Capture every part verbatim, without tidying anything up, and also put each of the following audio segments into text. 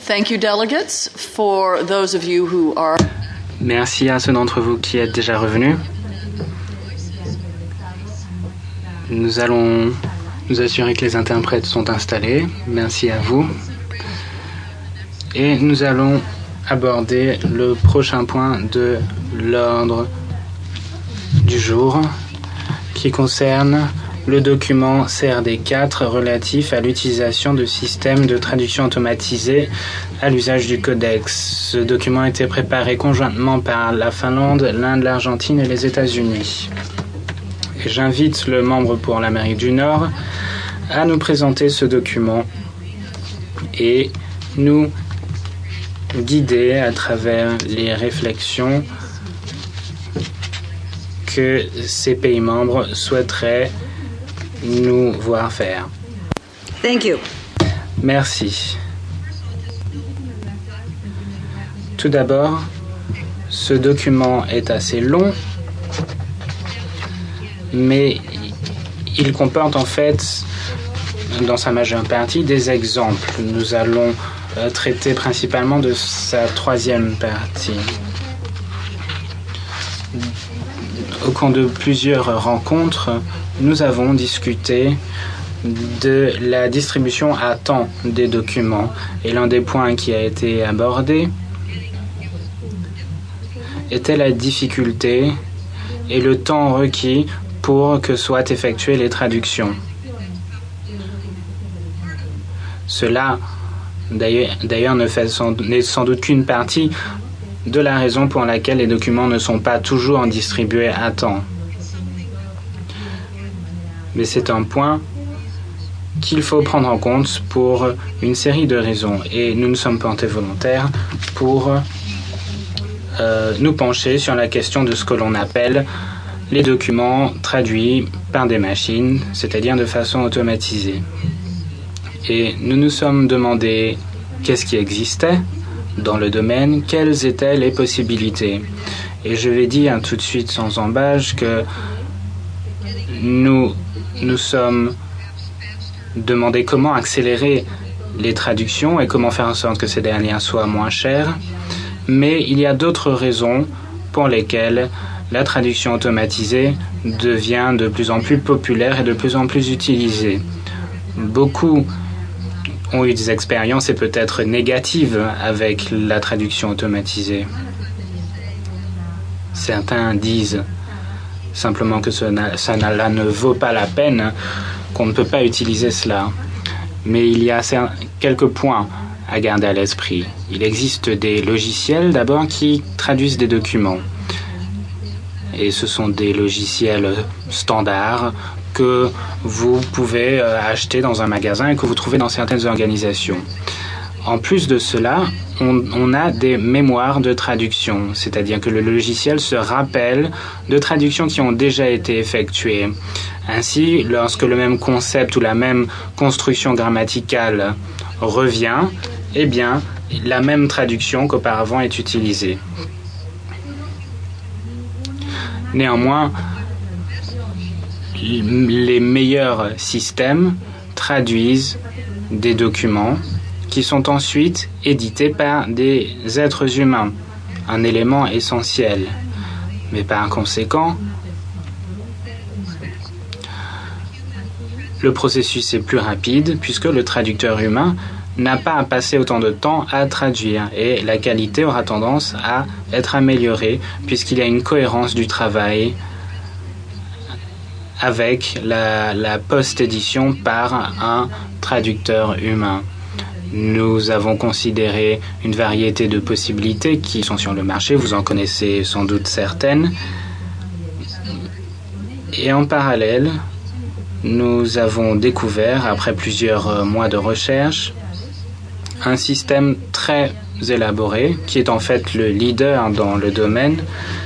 Thank you, delegates, for those of you who are... Merci à ceux d'entre vous qui êtes déjà revenus. Nous allons nous assurer que les interprètes sont installés. Merci à vous. Et nous allons aborder le prochain point de l'ordre du jour qui concerne le document C R D quatre relatif à l'utilisation de systèmes de traduction automatisés à l'usage du codex. Ce document a été préparé conjointement par la Finlande, l'Inde, l'Argentine et les États-Unis. Et j'invite le membre pour l'Amérique du Nord à nous présenter ce document et nous guider à travers les réflexions que ces pays membres souhaiteraient nous voir faire. Thank you. Merci. Tout d'abord, ce document est assez long, mais il comporte en fait, dans sa majeure partie, des exemples. Nous allons euh, traiter principalement de sa troisième partie. Au cours de plusieurs rencontres, nous avons discuté de la distribution à temps des documents. Et l'un des points qui a été abordé était la difficulté et le temps requis pour que soient effectuées les traductions. Cela, d'ailleurs, ne fait sans, n'est sans doute qu'une partie de la raison pour laquelle les documents ne sont pas toujours distribués à temps. Mais c'est un point qu'il faut prendre en compte pour une série de raisons. Et nous nous sommes portés volontaires pour euh, nous pencher sur la question de ce que l'on appelle les documents traduits par des machines, c'est-à-dire de façon automatisée. Et nous nous sommes demandé qu'est-ce qui existait dans le domaine, quelles étaient les possibilités. Et je vais dire tout de suite sans embâche que nous nous sommes demandé comment accélérer les traductions et comment faire en sorte que ces dernières soient moins chères. Mais il y a d'autres raisons pour lesquelles la traduction automatisée devient de plus en plus populaire et de plus en plus utilisée. Beaucoup ont eu des expériences et peut-être négatives avec la traduction automatisée. Certains disent simplement que ça ne vaut pas la peine, qu'on ne peut pas utiliser cela. Mais il y a quelques points à garder à l'esprit. Il existe des logiciels d'abord qui traduisent des documents. Et ce sont des logiciels standards que vous pouvez acheter dans un magasin et que vous trouvez dans certaines organisations. En plus de cela, on, on a des mémoires de traduction, c'est-à-dire que le logiciel se rappelle de traductions qui ont déjà été effectuées. Ainsi, lorsque le même concept ou la même construction grammaticale revient, eh bien, la même traduction qu'auparavant est utilisée. Néanmoins, les meilleurs systèmes traduisent des documents qui sont ensuite édités par des êtres humains, un élément essentiel. Mais par conséquent, le processus est plus rapide puisque le traducteur humain n'a pas à passer autant de temps à traduire et la qualité aura tendance à être améliorée puisqu'il y a une cohérence du travail avec la, la post-édition par un traducteur humain. Nous avons considéré une variété de possibilités qui sont sur le marché, vous en connaissez sans doute certaines. Et en parallèle, nous avons découvert, après plusieurs mois de recherche, un système très élaboré, qui est en fait le leader dans le domaine.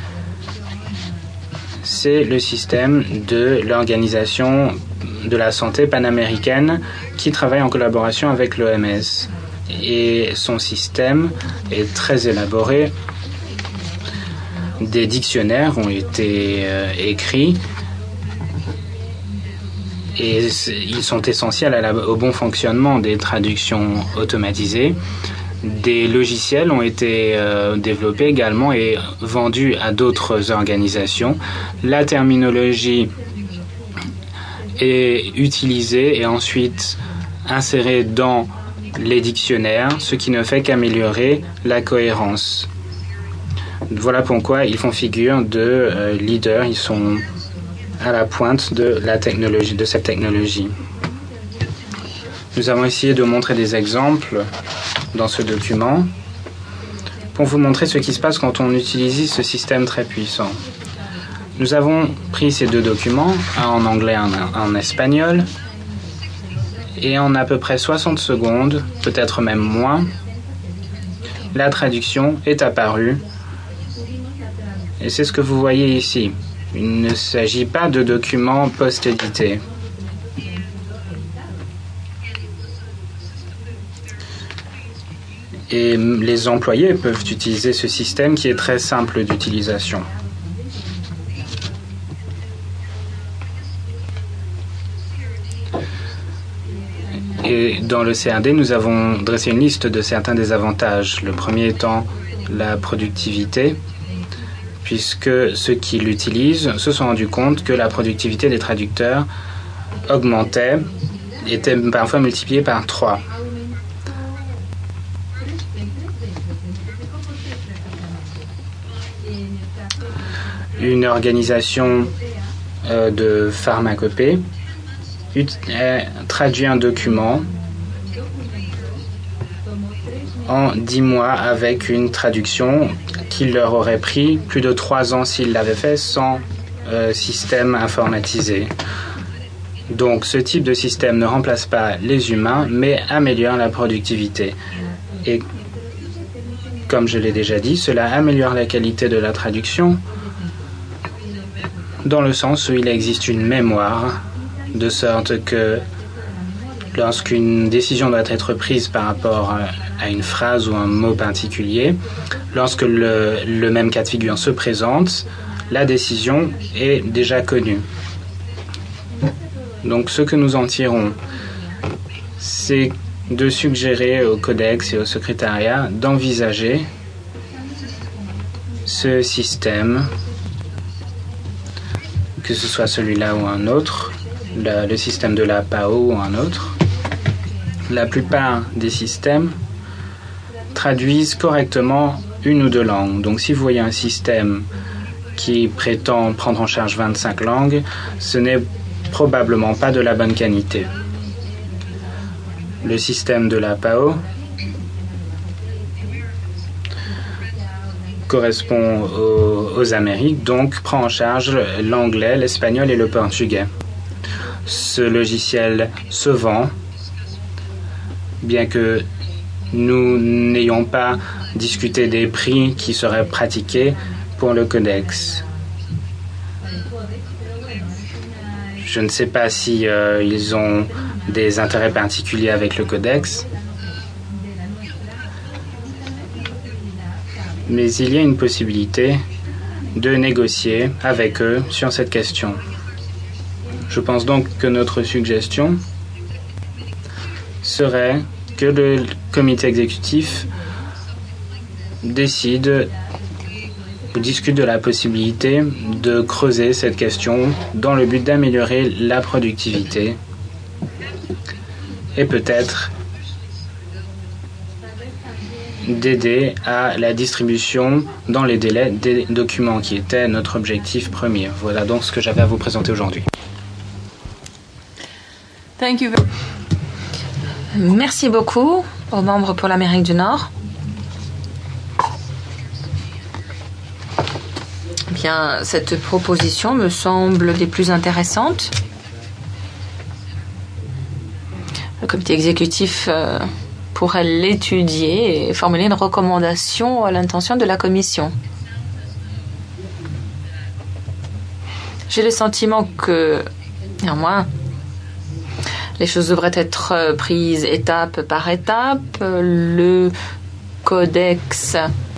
C'est le système de l'Organisation de la santé panaméricaine qui travaille en collaboration avec l'O M S. Et son système est très élaboré. Des dictionnaires ont été euh, écrits et ils sont essentiels à la, au bon fonctionnement des traductions automatisées. Des logiciels ont été euh, développés également et vendus à d'autres organisations. La terminologie est utilisée et ensuite insérée dans les dictionnaires, ce qui ne fait qu'améliorer la cohérence. Voilà pourquoi ils font figure de euh, leaders, ils sont à la pointe de la technologie, de cette technologie. Nous avons essayé de montrer des exemples dans ce document pour vous montrer ce qui se passe quand on utilise ce système très puissant. Nous avons pris ces deux documents, un en anglais et un en espagnol, et en à peu près soixante secondes, peut-être même moins, la traduction est apparue. Et c'est ce que vous voyez ici. Il ne s'agit pas de documents post-édités. Et les employés peuvent utiliser ce système qui est très simple d'utilisation. Et dans le C R D, nous avons dressé une liste de certains des avantages. Le premier étant la productivité, puisque ceux qui l'utilisent se sont rendus compte que la productivité des traducteurs augmentait, était parfois multipliée par trois. Une organisation euh, de pharmacopée traduit un document en dix mois avec une traduction qui leur aurait pris plus de trois ans s'ils l'avaient fait sans euh, système informatisé. Donc ce type de système ne remplace pas les humains, mais améliore la productivité. Et comme je l'ai déjà dit, cela améliore la qualité de la traduction dans le sens où il existe une mémoire, de sorte que lorsqu'une décision doit être prise par rapport à une phrase ou un mot particulier, lorsque le, le même cas de figure se présente, la décision est déjà connue. Donc ce que nous en tirons, c'est de suggérer au Codex et au secrétariat d'envisager ce système, que ce soit celui-là ou un autre, le, le système de la P A O ou un autre. La plupart des systèmes traduisent correctement une ou deux langues. Donc si vous voyez un système qui prétend prendre en charge vingt-cinq langues, ce n'est probablement pas de la bonne qualité. Le système de la P A O correspond aux, aux Amériques, donc prend en charge l'anglais, l'espagnol et le portugais. Ce logiciel se vend, bien que nous n'ayons pas discuté des prix qui seraient pratiqués pour le Codex. Je ne sais pas si euh, ils ont des intérêts particuliers avec le Codex, mais il y a une possibilité de négocier avec eux sur cette question. Je pense donc que notre suggestion serait que le comité exécutif décide ou discute de la possibilité de creuser cette question dans le but d'améliorer la productivité et peut-être d'aider à la distribution dans les délais des documents qui était notre objectif premier. Voilà donc ce que j'avais à vous présenter aujourd'hui. Thank you. Merci beaucoup aux membres pour l'Amérique du Nord. Bien, cette proposition me semble des plus intéressantes. Le comité exécutif euh, pourrait l'étudier et formuler une recommandation à l'intention de la commission. J'ai le sentiment que, néanmoins, les choses devraient être prises étape par étape. Le codex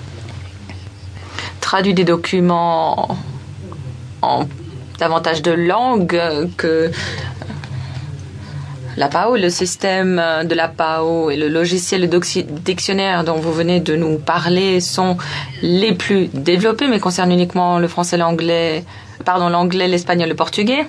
traduit des documents en davantage de langues que La P A O, le système de la P A O et le logiciel de dictionnaire dont vous venez de nous parler sont les plus développés, mais concernent uniquement le français, l'anglais, pardon, l'anglais, l'espagnol, le portugais.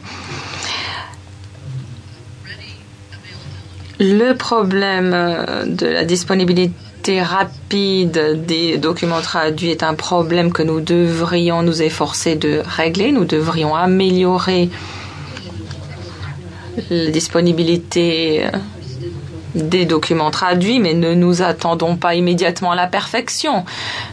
Le problème de la disponibilité rapide des documents traduits est un problème que nous devrions nous efforcer de régler. Nous devrions améliorer la disponibilité des documents traduits, mais ne nous attendons pas immédiatement à la perfection.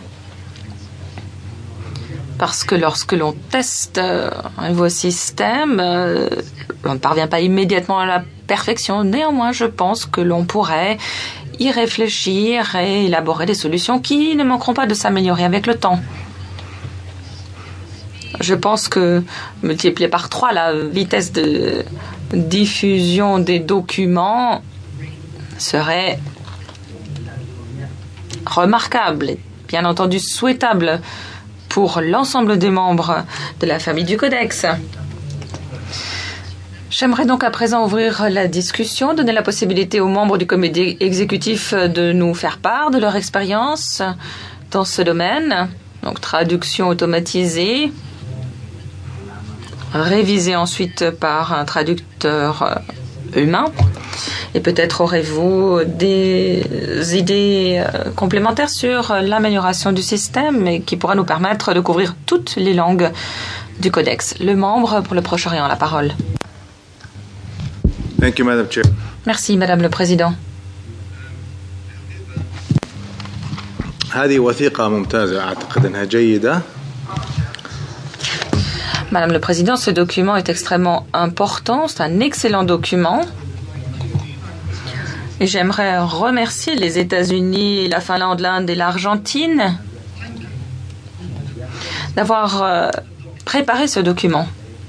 Parce que lorsque l'on teste un nouveau système, on ne parvient pas immédiatement à la perfection. Néanmoins, je pense que l'on pourrait y réfléchir et élaborer des solutions qui ne manqueront pas de s'améliorer avec le temps. Je pense que multiplier par trois la vitesse de diffusion des documents serait remarquable et bien entendu souhaitable pour l'ensemble des membres de la famille du Codex. J'aimerais donc à présent ouvrir la discussion, donner la possibilité aux membres du comité exécutif de nous faire part de leur expérience dans ce domaine. Donc traduction automatisée, révisée ensuite par un traducteur humain. Et peut-être aurez-vous des idées complémentaires sur l'amélioration du système et qui pourra nous permettre de couvrir toutes les langues du Codex. Le membre pour le Proche-Orient, la parole. Thank you, Madam Chair. Merci, Madame le Président. هذه وثيقة ممتازة أعتقد أنها جيدة. Madame le Président, ce document est extrêmement important. C'est un excellent document. Et j'aimerais remercier les États-Unis, la Finlande, l'Inde et l'Argentine d'avoir préparé ce document.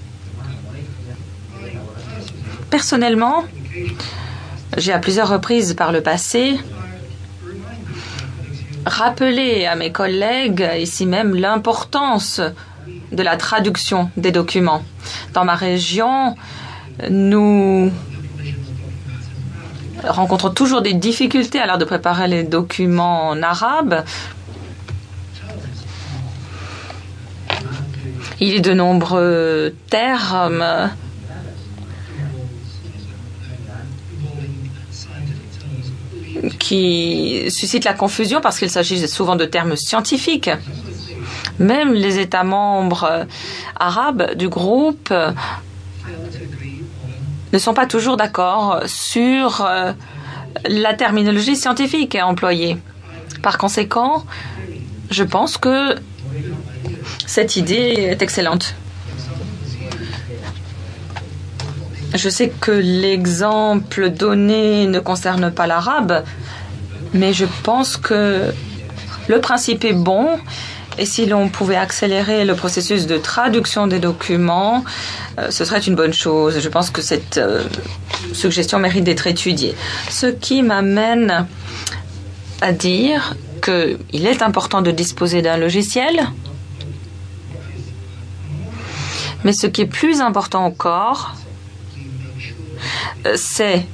Personnellement, j'ai à plusieurs reprises par le passé rappelé à mes collègues ici même l'importance de la traduction des documents. Dans ma région, nous rencontrons toujours des difficultés à l'heure de préparer les documents en arabe. Il y a de nombreux termes qui suscitent la confusion parce qu'il s'agit souvent de termes scientifiques. Même les États membres arabes du groupe ne sont pas toujours d'accord sur la terminologie scientifique employée. Par conséquent, je pense que cette idée est excellente. Je sais que l'exemple donné ne concerne pas l'arabe, mais je pense que le principe est bon. Et si l'on pouvait accélérer le processus de traduction des documents, euh, ce serait une bonne chose. Je pense que cette euh, suggestion mérite d'être étudiée. Ce qui m'amène à dire qu'il est important de disposer d'un logiciel, mais ce qui est plus important encore, euh, c'est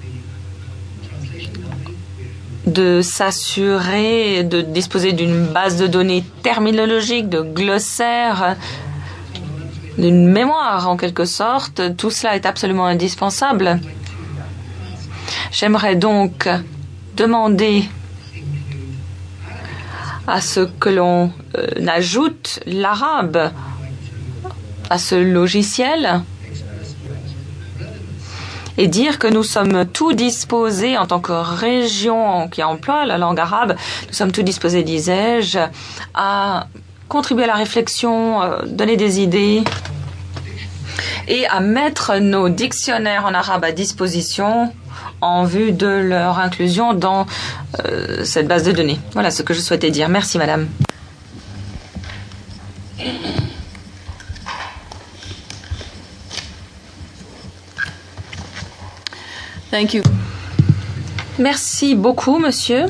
de s'assurer de disposer d'une base de données terminologique, de glossaire, d'une mémoire en quelque sorte. Tout cela est absolument indispensable. J'aimerais donc demander à ce que l'on euh, ajoute l'arabe à ce logiciel et dire que nous sommes tous disposés, en tant que région qui emploie la langue arabe, nous sommes tous disposés, disais-je, à contribuer à la réflexion, euh, donner des idées et à mettre nos dictionnaires en arabe à disposition en vue de leur inclusion dans euh, cette base de données. Voilà ce que je souhaitais dire. Merci, madame. Thank you. Merci beaucoup, monsieur.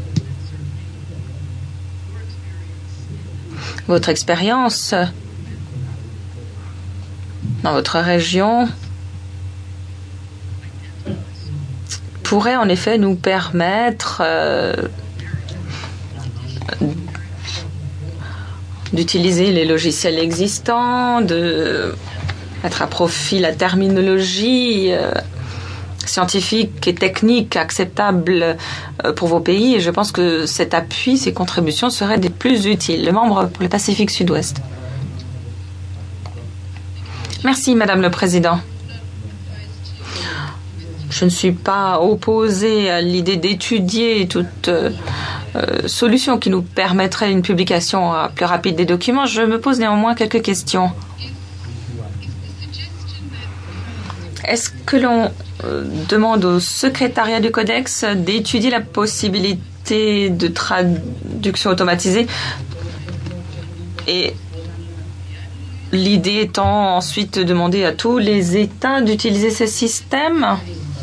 Votre expérience dans votre région pourrait en effet nous permettre euh, d'utiliser les logiciels existants, de mettre à profit la terminologie euh, scientifique et technique acceptable euh, pour vos pays. Et je pense que cet appui, ces contributions seraient des plus utiles. Le membre pour le Pacifique Sud-Ouest. Merci, Madame le Président. Je ne suis pas opposée à l'idée d'étudier toute euh, euh, solution qui nous permettrait une publication euh, plus rapide des documents. Je me pose néanmoins quelques questions. Est-ce que l'on euh, demande au secrétariat du Codex d'étudier la possibilité de traduction automatisée et l'idée étant ensuite de demander à tous les États d'utiliser ces systèmes?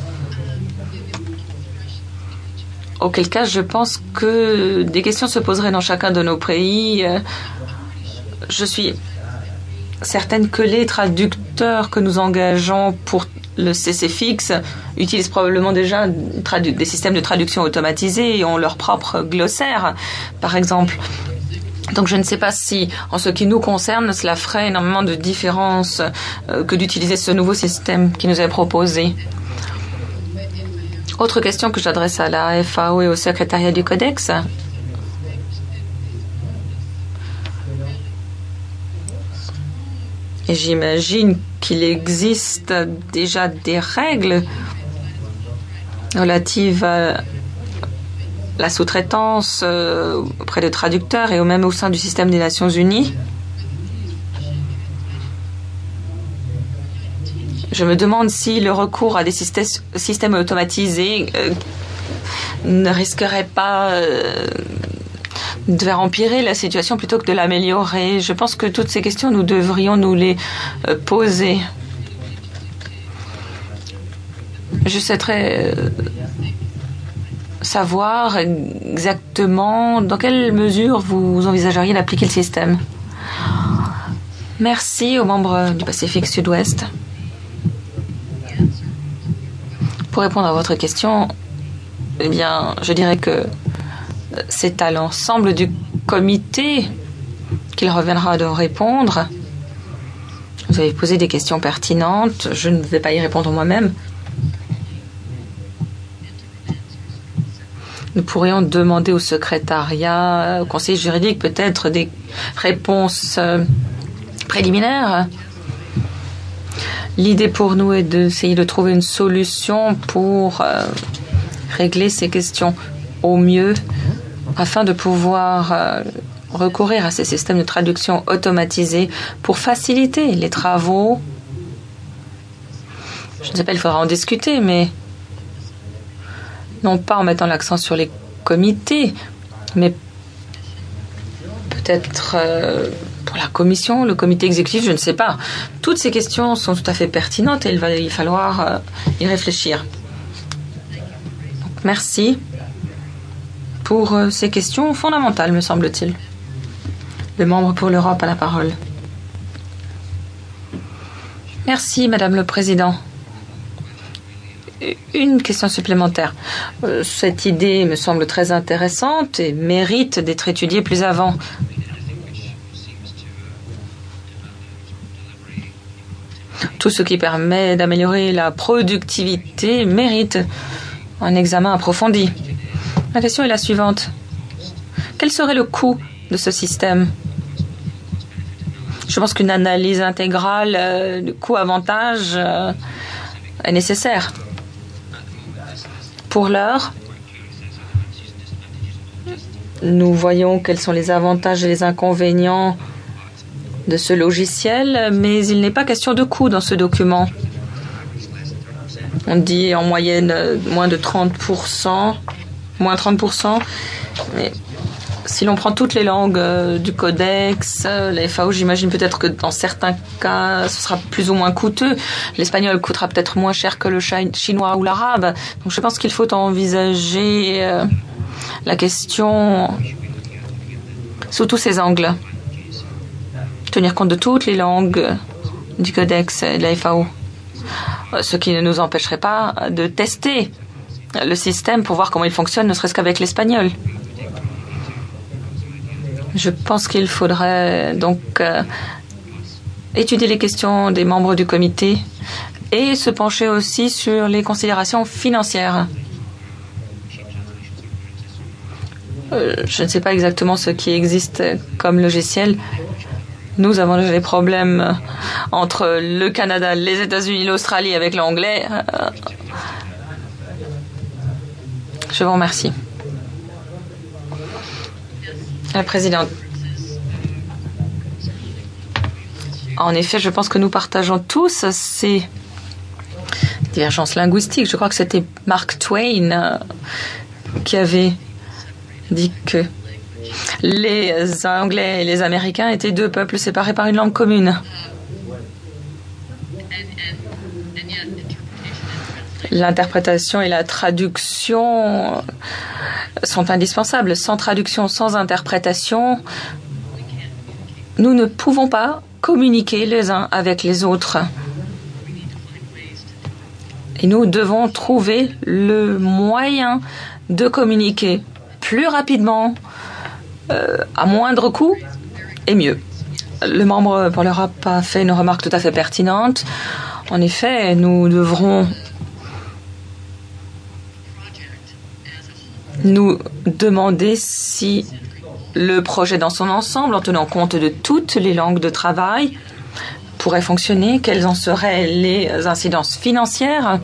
Auquel cas, je pense que des questions se poseraient dans chacun de nos pays. Je suis certaine que les traducteurs que nous engageons pour le C C F X utilisent probablement déjà des systèmes de traduction automatisés et ont leur propre glossaire, par exemple. Donc je ne sais pas si, en ce qui nous concerne, cela ferait énormément de différence que d'utiliser ce nouveau système qui nous est proposé. Autre question que j'adresse à la F A O et au secrétariat du Codex. Et j'imagine qu'il existe déjà des règles relatives à la sous-traitance auprès de traducteurs et même au sein du système des Nations Unies. Je me demande si le recours à des systèmes automatisés euh, ne risquerait pas euh, de faire empirer la situation plutôt que de l'améliorer. Je pense que toutes ces questions, nous devrions nous les euh, poser. Je souhaiterais euh, savoir exactement dans quelle mesure vous envisageriez d'appliquer le système. Merci aux membres du Pacifique Sud-Ouest. Pour répondre à votre question, eh bien, je dirais que c'est à l'ensemble du comité qu'il reviendra de répondre. Vous avez posé des questions pertinentes. Je ne vais pas y répondre moi-même. Nous pourrions demander au secrétariat, au conseil juridique, peut-être des réponses préliminaires. L'idée pour nous est d'essayer de trouver une solution pour euh, régler ces questions au mieux afin de pouvoir euh, recourir à ces systèmes de traduction automatisés pour faciliter les travaux. Je ne sais pas, il faudra en discuter, mais non pas en mettant l'accent sur les comités, mais peut-être... Euh, pour la commission, le comité exécutif, je ne sais pas. Toutes ces questions sont tout à fait pertinentes et il va y falloir euh, y réfléchir. Donc, merci pour euh, ces questions fondamentales, me semble-t-il. Le membre pour l'Europe a la parole. Merci, Madame le Président. Une question supplémentaire. Euh, cette idée me semble très intéressante et mérite d'être étudiée plus avant. Tout ce qui permet d'améliorer la productivité mérite un examen approfondi. La question est la suivante. Quel serait le coût de ce système? Je pense qu'une analyse intégrale euh, du coût-avantage euh, est nécessaire. Pour l'heure, nous voyons quels sont les avantages et les inconvénients de ce logiciel, mais il n'est pas question de coût dans ce document. On dit en moyenne moins de trente pour cent, moins trente pour cent, mais si l'on prend toutes les langues euh, du codex, euh, la F A O, j'imagine peut-être que dans certains cas, ce sera plus ou moins coûteux. L'espagnol coûtera peut-être moins cher que le chinois ou l'arabe. Donc je pense qu'il faut envisager euh, la question sous tous ces angles. Tenir compte de toutes les langues du codex et de la F A O. Ce qui ne nous empêcherait pas de tester le système pour voir comment il fonctionne, ne serait-ce qu'avec l'espagnol. Je pense qu'il faudrait donc euh, étudier les questions des membres du comité et se pencher aussi sur les considérations financières. Euh, je ne sais pas exactement ce qui existe comme logiciel. Nous avons déjà des problèmes entre le Canada, les États-Unis, l'Australie avec l'anglais. Euh, je vous remercie. La présidente. En effet, je pense que nous partageons tous ces divergences linguistiques. Je crois que c'était Mark Twain euh, qui avait dit que les Anglais et les Américains étaient deux peuples séparés par une langue commune. L'interprétation et la traduction sont indispensables. Sans traduction, sans interprétation, nous ne pouvons pas communiquer les uns avec les autres. Et nous devons trouver le moyen de communiquer plus rapidement, euh, à moindre coût et mieux. Le membre pour l'Europe a fait une remarque tout à fait pertinente. En effet, nous devrons nous demander si le projet dans son ensemble, en tenant compte de toutes les langues de travail, pourrait fonctionner, quelles en seraient les incidences financières,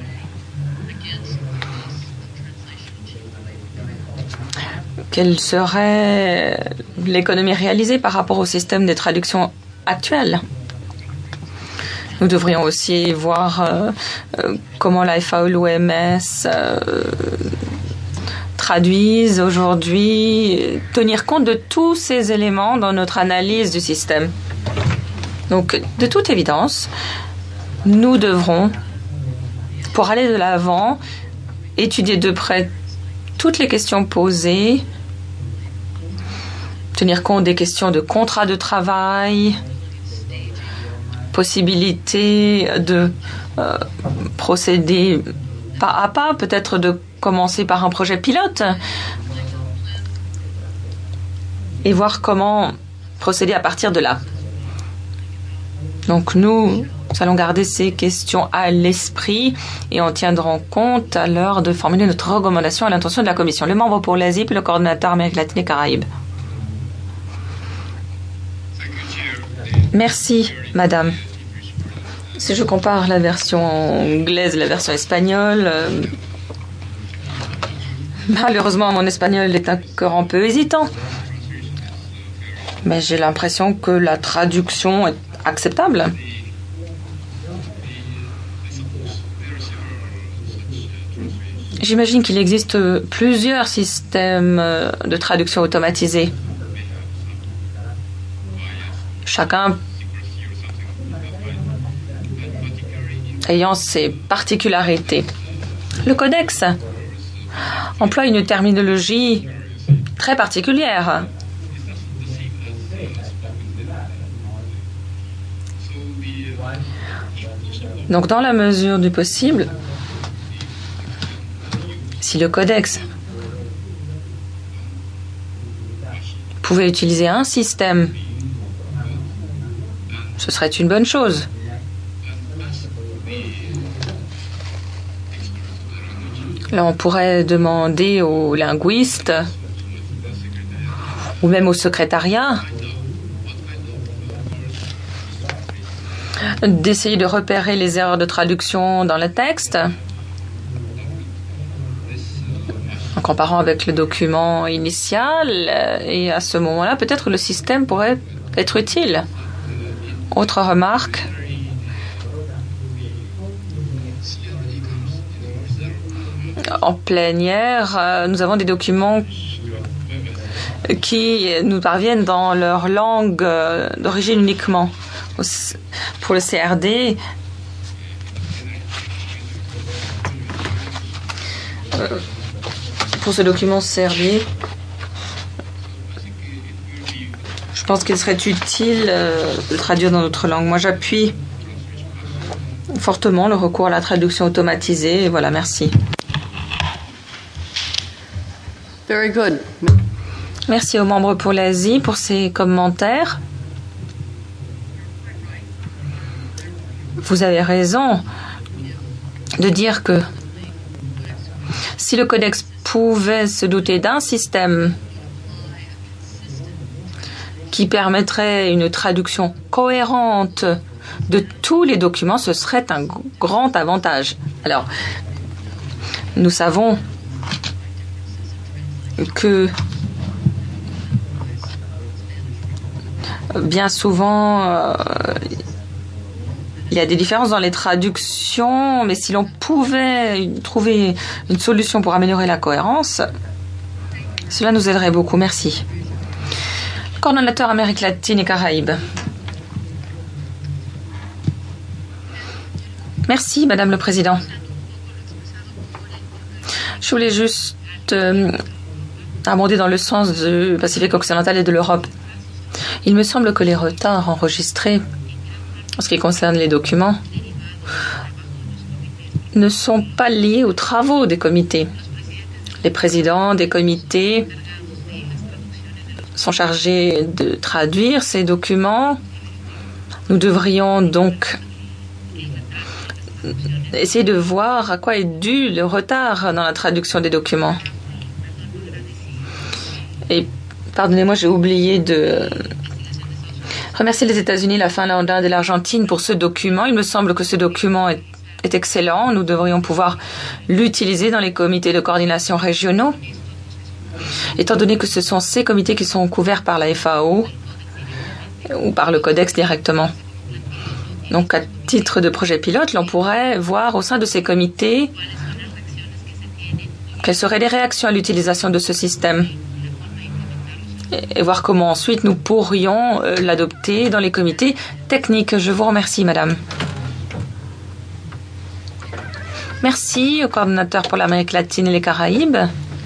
quelle serait l'économie réalisée par rapport au système de traduction actuel. Nous devrions aussi voir euh, euh, comment la F A O, l'O M S euh, traduisent aujourd'hui, tenir compte de tous ces éléments dans notre analyse du système. Donc, de toute évidence, nous devrons, pour aller de l'avant, étudier de près toutes les questions posées, tenir compte des questions de contrat de travail, possibilité de euh, procéder pas à pas, peut-être de commencer par un projet pilote et voir comment procéder à partir de là. Donc nous allons garder ces questions à l'esprit et en tiendrons compte à l'heure de formuler notre recommandation à l'intention de la Commission. Le membre pour l'Asie puis le coordonnateur Amérique latine et Caraïbes. Merci, madame. Si je compare la version anglaise et la version espagnole, euh, malheureusement, mon espagnol est encore un peu hésitant. Mais j'ai l'impression que la traduction est acceptable. J'imagine qu'il existe plusieurs systèmes de traduction automatisés. Chacun ayant ses particularités. Le codex emploie une terminologie très particulière. Donc, dans la mesure du possible, si le codex pouvait utiliser un système, ce serait une bonne chose. Là, on pourrait demander aux linguistes ou même au secrétariat d'essayer de repérer les erreurs de traduction dans le texte en comparant avec le document initial, et à ce moment-là, peut-être le système pourrait être utile. Autre remarque. En plénière, nous avons des documents qui nous parviennent dans leur langue d'origine uniquement. Pour le C R D, pour ce document C R D, je pense qu'il serait utile de le traduire dans notre langue. Moi, j'appuie fortement le recours à la traduction automatisée. Et voilà, merci. Very good. Merci aux membres pour l'Asie pour ces commentaires. Vous avez raison de dire que si le Codex pouvait se doter d'un système qui permettrait une traduction cohérente de tous les documents, ce serait un grand avantage. Alors, nous savons que bien souvent, euh, il y a des différences dans les traductions, mais si l'on pouvait trouver une solution pour améliorer la cohérence, cela nous aiderait beaucoup. Merci. Coordonnateur Amérique latine et Caraïbes. Merci, Madame le Président. Je voulais juste euh, abonder dans le sens du Pacifique occidental et de l'Europe. Il me semble que les retards enregistrés en ce qui concerne les documents ne sont pas liés aux travaux des comités. Les présidents des comités sont chargés de traduire ces documents. Nous devrions donc essayer de voir à quoi est dû le retard dans la traduction des documents. Et pardonnez-moi, j'ai oublié de remercier les États-Unis, la Finlande, l'Inde et l'Argentine pour ce document. Il me semble que ce document est, est excellent. Nous devrions pouvoir l'utiliser dans les comités de coordination régionaux, étant donné que ce sont ces comités qui sont couverts par la F A O ou par le Codex directement. Donc, à titre de projet pilote, l'on pourrait voir au sein de ces comités quelles seraient les réactions à l'utilisation de ce système et voir comment ensuite nous pourrions l'adopter dans les comités techniques. Je vous remercie, Madame. Merci au coordonnateur pour l'Amérique latine et les Caraïbes.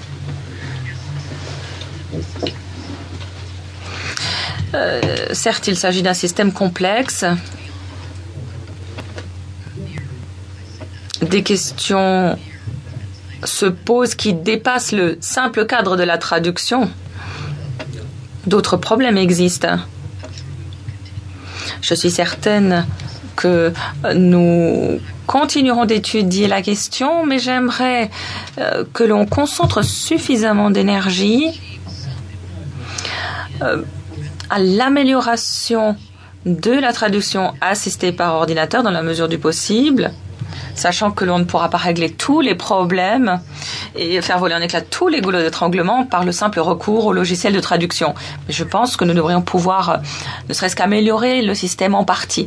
Euh, certes, il s'agit d'un système complexe. Des questions se posent qui dépassent le simple cadre de la traduction. D'autres problèmes existent. Je suis certaine que nous continuerons d'étudier la question, mais j'aimerais euh, que l'on concentre suffisamment d'énergie euh, à l'amélioration de la traduction assistée par ordinateur dans la mesure du possible, sachant que l'on ne pourra pas régler tous les problèmes et faire voler en éclats tous les goulots d'étranglement par le simple recours au logiciel de traduction. Mais je pense que nous devrions pouvoir, ne serait-ce qu'améliorer le système en partie.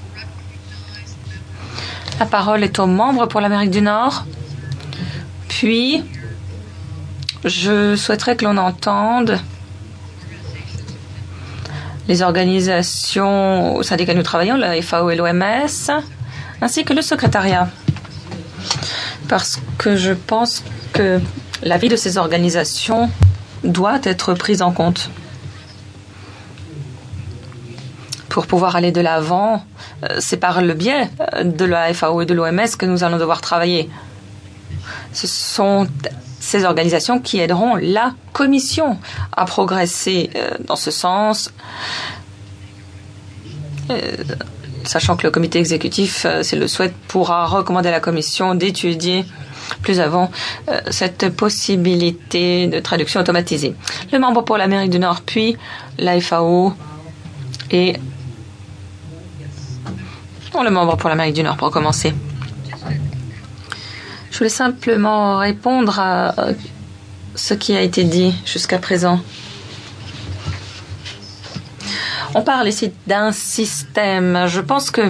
La parole est aux membres pour l'Amérique du Nord. Puis, je souhaiterais que l'on entende les organisations au sein desquelles nous travaillons, la F A O et l'O M S, ainsi que le secrétariat. Parce que je pense que l'avis de ces organisations doit être pris en compte. Pour pouvoir aller de l'avant, c'est par le biais de la F A O et de l'O M S que nous allons devoir travailler. Ce sont ces organisations qui aideront la Commission à progresser dans ce sens, sachant que le comité exécutif, s'il le souhaite, pourra recommander à la Commission d'étudier plus avant cette possibilité de traduction automatisée. Le membre pour l'Amérique du Nord, puis la F A O et le membre pour l'Amérique du Nord pour commencer. Je voulais simplement répondre à ce qui a été dit jusqu'à présent. On parle ici d'un système. Je pense que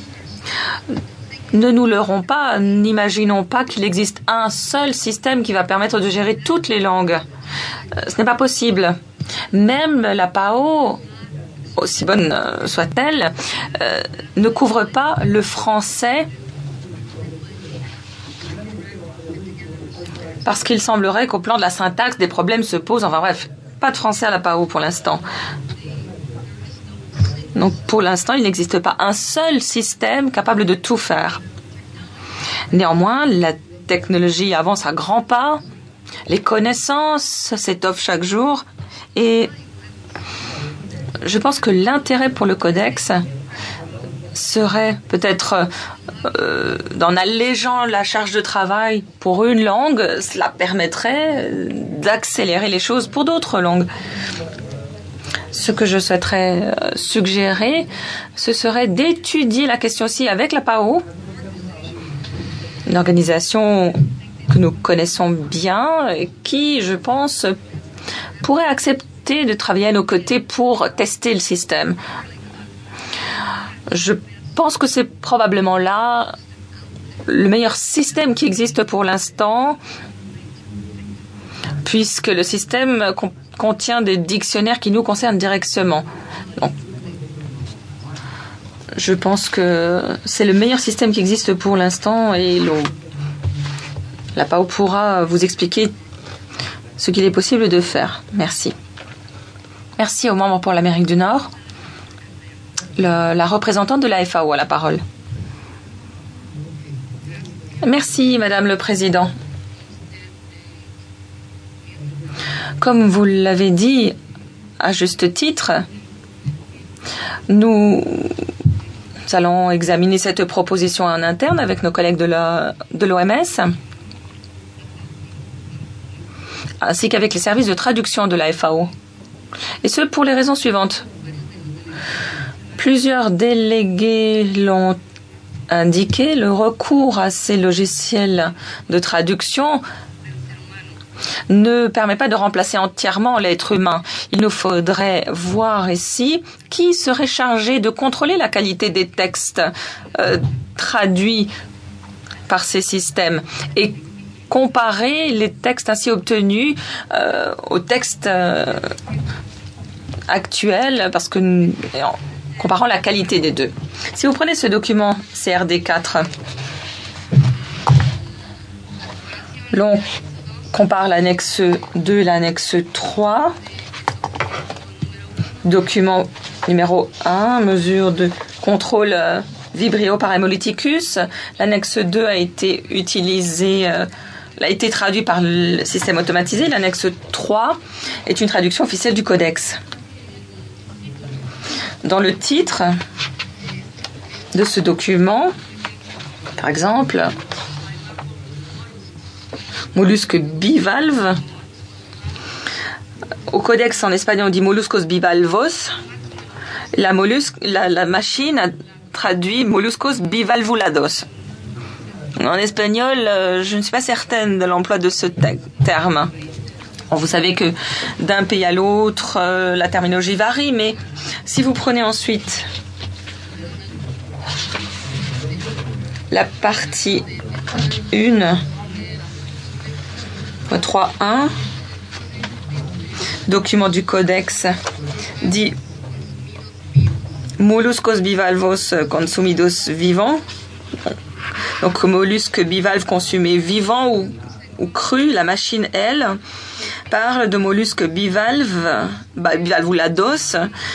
ne nous leurrons pas, n'imaginons pas qu'il existe un seul système qui va permettre de gérer toutes les langues. Ce n'est pas possible. Même la P A O, aussi bonne soit-elle, euh, ne couvre pas le français parce qu'il semblerait qu'au plan de la syntaxe, des problèmes se posent. Enfin bref, pas de français à la P A O pour l'instant. Donc pour l'instant, il n'existe pas un seul système capable de tout faire. Néanmoins, la technologie avance à grands pas Les connaissances s'étoffent chaque jour et je pense que l'intérêt pour le codex serait peut-être euh, d'en allégeant la charge de travail pour une langue, cela permettrait d'accélérer les choses pour d'autres langues. Ce que je souhaiterais suggérer, ce serait d'étudier la question aussi avec la P A O, une organisation que nous connaissons bien et qui, je pense, pourrait accepter de travailler à nos côtés pour tester le système. Je pense que c'est probablement là le meilleur système qui existe pour l'instant, puisque le système contient des dictionnaires qui nous concernent directement. Donc, je pense que c'est le meilleur système qui existe pour l'instant et l'on, la P A O pourra vous expliquer ce qu'il est possible de faire. Merci. Merci aux membres pour l'Amérique du Nord. Le, la représentante de la F A O a la parole. Merci, Madame le Président. Comme vous l'avez dit, à juste titre, nous allons examiner cette proposition en interne avec nos collègues de la, de l'O M S, ainsi qu'avec les services de traduction de la F A O. Et ce, pour les raisons suivantes. Plusieurs délégués l'ont indiqué, le recours à ces logiciels de traduction ne permet pas de remplacer entièrement l'être humain. Il nous faudrait voir ici qui serait chargé de contrôler la qualité des textes euh, traduits par ces systèmes et comparer les textes ainsi obtenus euh, aux textes euh, actuels, parce que nous, en comparant la qualité des deux. Si vous prenez ce document C R D quatre, l'on compare l'annexe deux et l'annexe trois. Document numéro un, mesure de contrôle euh, Vibrio par Hemolyticus. L'annexe deux a été utilisée, euh, a été traduit par le système automatisé. L'annexe trois est une traduction officielle du codex. Dans le titre de ce document, par exemple, mollusque bivalve. Au codex en espagnol, on dit molluscos bivalvos. La, mollusque, la, la machine a traduit molluscos bivalvulados. En espagnol, je ne suis pas certaine de l'emploi de ce te- terme. Bon, vous savez que d'un pays à l'autre, euh, la terminologie varie, mais si vous prenez ensuite la partie un, trois point un, document du codex dit molluscos bivalvos consumidos vivants, donc mollusque bivalve consumé vivant ou, ou cru. La machine, elle, parle de mollusques bivalves, bivalvulados.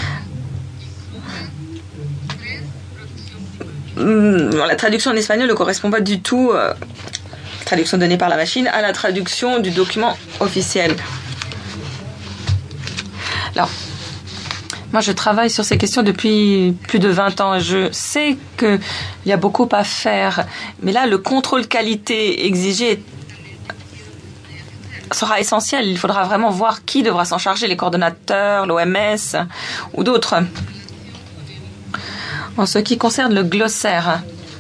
La traduction en espagnol ne correspond pas du tout, euh, traduction donnée par la machine, à la traduction du document officiel. Alors, moi je travaille sur ces questions depuis plus de vingt ans et je sais qu'il y a beaucoup à faire, mais là le contrôle qualité exigé sera essentiel. Il faudra vraiment voir qui devra s'en charger, les coordonnateurs, l'O M S ou d'autres. En ce qui concerne le glossaire,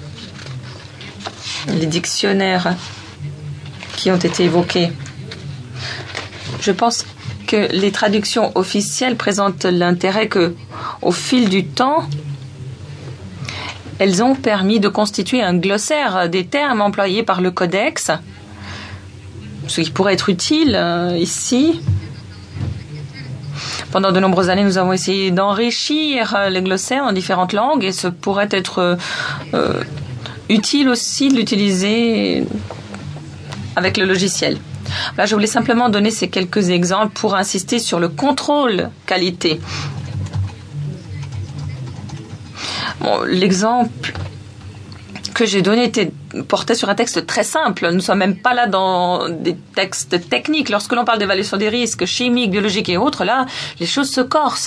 les dictionnaires qui ont été évoqués, je pense que les traductions officielles présentent l'intérêt que, au fil du temps, elles ont permis de constituer un glossaire des termes employés par le codex, ce qui pourrait être utile euh, ici. Pendant de nombreuses années, nous avons essayé d'enrichir les glossaires en différentes langues et ce pourrait être euh, utile aussi de l'utiliser avec le logiciel. Là, je voulais simplement donner ces quelques exemples pour insister sur le contrôle qualité. Bon, l'exemple que j'ai donné était portait sur un texte très simple. Nous ne sommes même pas là dans des textes techniques. Lorsque l'on parle d'évaluation des risques chimiques, biologiques et autres, là, les choses se corsent.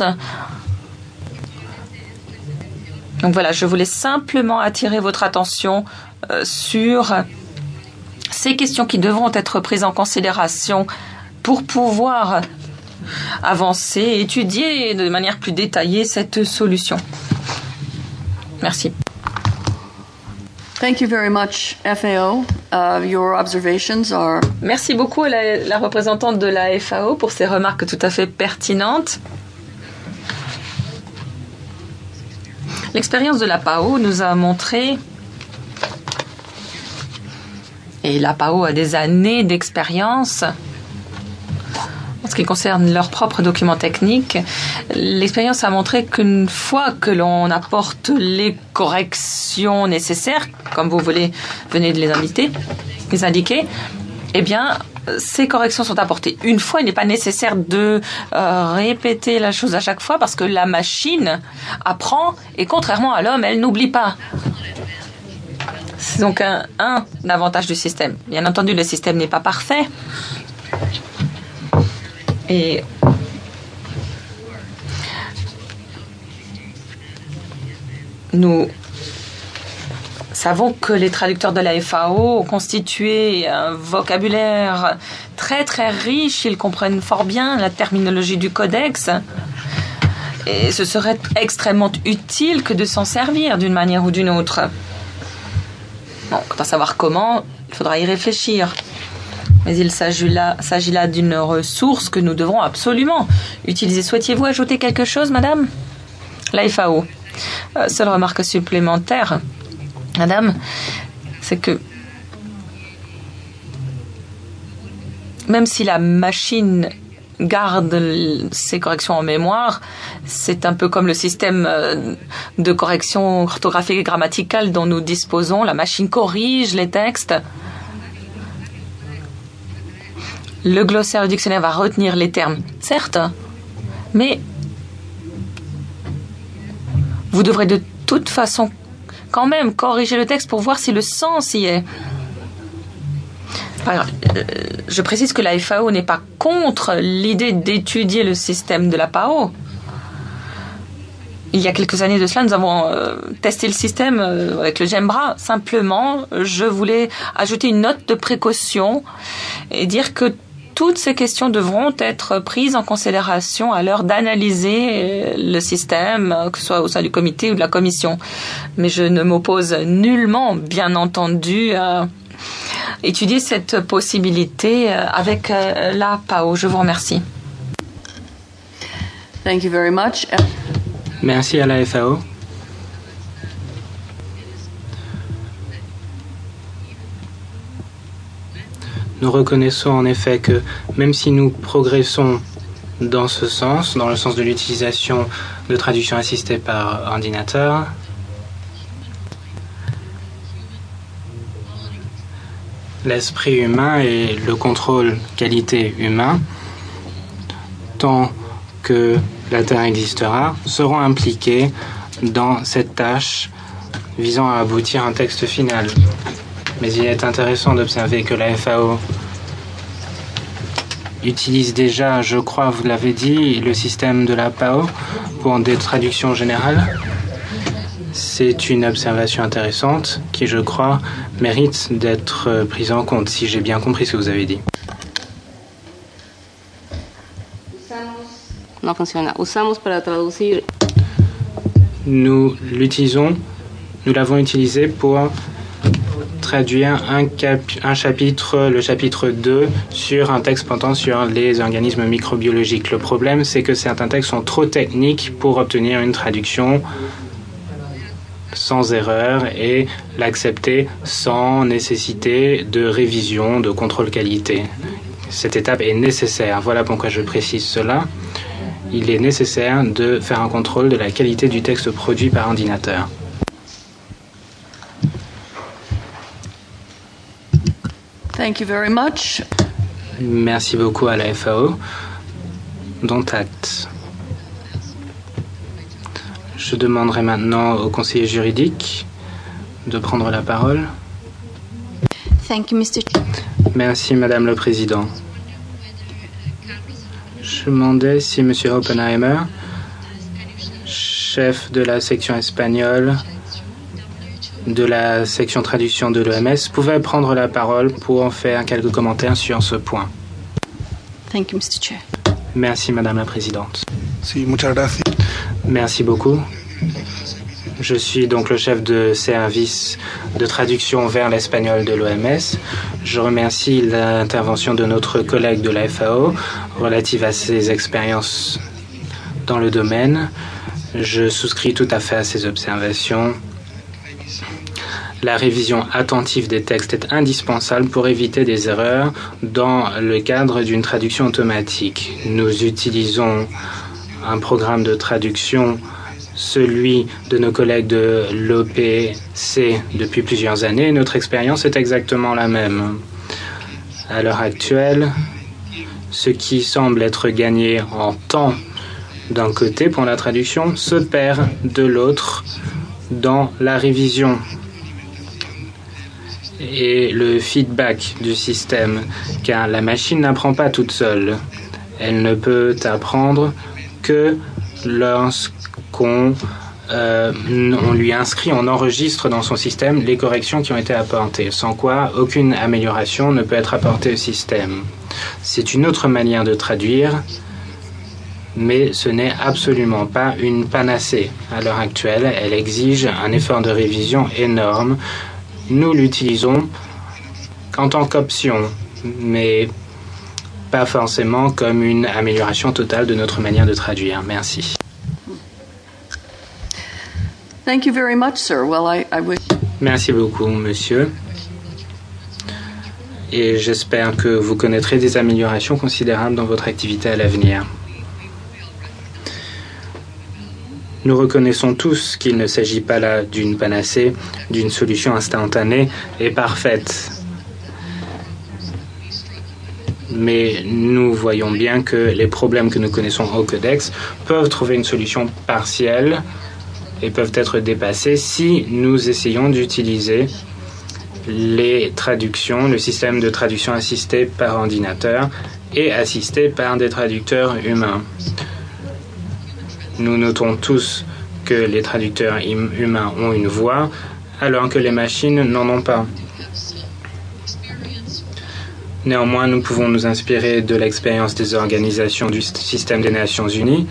Donc voilà, je voulais simplement attirer votre attention euh, sur ces questions qui devront être prises en considération pour pouvoir avancer et étudier de manière plus détaillée cette solution. Merci. Thank you very much, F A O. Uh, your observations are... Merci beaucoup à la, la représentante de la F A O pour ces remarques tout à fait pertinentes. L'expérience de la P A O nous a montré, et la P A O a des années d'expérience en ce qui concerne leurs propres documents techniques, l'expérience a montré qu'une fois que l'on apporte les corrections nécessaires, comme vous voulez, venez de les indiquer, les indiquer, eh bien, ces corrections sont apportées une fois. Il n'est pas nécessaire de euh, répéter la chose à chaque fois parce que la machine apprend et contrairement à l'homme, elle n'oublie pas. C'est donc un, un avantage du système. Bien entendu, le système n'est pas parfait. Et nous savons que les traducteurs de la F A O ont constitué un vocabulaire très très riche. Ils comprennent fort bien la terminologie du codex. Et ce serait extrêmement utile que de s'en servir d'une manière ou d'une autre. Bon, quant à savoir comment, il faudra y réfléchir. Mais il s'agit là, s'agit là d'une ressource que nous devrons absolument utiliser. Souhaitiez-vous ajouter quelque chose, madame? La F A O. Euh, seule remarque supplémentaire, madame, c'est que même si la machine garde ces corrections en mémoire, c'est un peu comme le système de correction orthographique et grammaticale dont nous disposons. La machine corrige les textes. Le glossaire, le dictionnaire va retenir les termes, certes, mais vous devrez de toute façon quand même corriger le texte pour voir si le sens y est. Alors, euh, je précise que la F A O n'est pas contre l'idée d'étudier le système de la P A O. Il y a quelques années de cela, nous avons euh, testé le système euh, avec le Gembra. Simplement, je voulais ajouter une note de précaution et dire que toutes ces questions devront être prises en considération à l'heure d'analyser le système, que ce soit au sein du comité ou de la commission. Mais je ne m'oppose nullement, bien entendu, à étudier cette possibilité avec la P A O. Je vous remercie. Thank you very much. Merci à la F A O. Nous reconnaissons en effet que même si nous progressons dans ce sens, dans le sens de l'utilisation de traduction assistée par ordinateur, l'esprit humain et le contrôle qualité humain, tant que la Terre existera, seront impliqués dans cette tâche visant à aboutir à un texte final. Mais il est intéressant d'observer que la F A O utilise déjà, je crois, vous l'avez dit, le système de la P A O pour des traductions générales. C'est une observation intéressante qui, je crois, mérite d'être prise en compte, si j'ai bien compris ce que vous avez dit. No funciona. Usamos para traducir. Nous l'utilisons, nous l'avons utilisé pour traduire un, cap, un chapitre, le chapitre deux, sur un texte portant sur les organismes microbiologiques. Le problème, c'est que certains textes sont trop techniques pour obtenir une traduction sans erreur et l'accepter sans nécessité de révision, de contrôle qualité. Cette étape est nécessaire. Voilà pourquoi je précise cela. Il est nécessaire de faire un contrôle de la qualité du texte produit par ordinateur. Thank you very much. Merci beaucoup à la F A O, dont acte. Je demanderai maintenant au conseiller juridique de prendre la parole. Thank you, Mister Merci, Madame le Président. Je demandais si M. Oppenheimer, chef de la section espagnole de la section traduction de l'O M S, pouvait prendre la parole pour faire quelques commentaires sur ce point. Thank you, Mister Chair. Merci, Madame la Présidente. Sí, muchas gracias. Merci beaucoup. Je suis donc le chef de service de traduction vers l'espagnol de l'O M S. Je remercie l'intervention de notre collègue de la F A O relative à ses expériences dans le domaine. Je souscris tout à fait à ses observations. La révision attentive des textes est indispensable pour éviter des erreurs dans le cadre d'une traduction automatique. Nous utilisons un programme de traduction, celui de nos collègues de l'O P C depuis plusieurs années. Notre expérience est exactement la même. À l'heure actuelle, ce qui semble être gagné en temps d'un côté pour la traduction se perd de l'autre dans la révision et le feedback du système, car la machine n'apprend pas toute seule. Elle ne peut apprendre que lorsqu'on euh, on lui inscrit, on enregistre dans son système les corrections qui ont été apportées, sans quoi aucune amélioration ne peut être apportée au système. C'est une autre manière de traduire, mais ce n'est absolument pas une panacée. À l'heure actuelle, elle exige un effort de révision énorme. Nous l'utilisons en tant qu'option, mais pas forcément comme une amélioration totale de notre manière de traduire. Merci. Thank you very much, sir. Well, I, I wish... Merci beaucoup, monsieur. Et j'espère que vous connaîtrez des améliorations considérables dans votre activité à l'avenir. Nous reconnaissons tous qu'il ne s'agit pas là d'une panacée, d'une solution instantanée et parfaite. Mais nous voyons bien que les problèmes que nous connaissons au Codex peuvent trouver une solution partielle et peuvent être dépassés si nous essayons d'utiliser les traductions, le système de traduction assisté par ordinateur et assisté par des traducteurs humains. Nous notons tous que les traducteurs humains ont une voix, alors que les machines n'en ont pas. Néanmoins, nous pouvons nous inspirer de l'expérience des organisations du système des Nations Unies,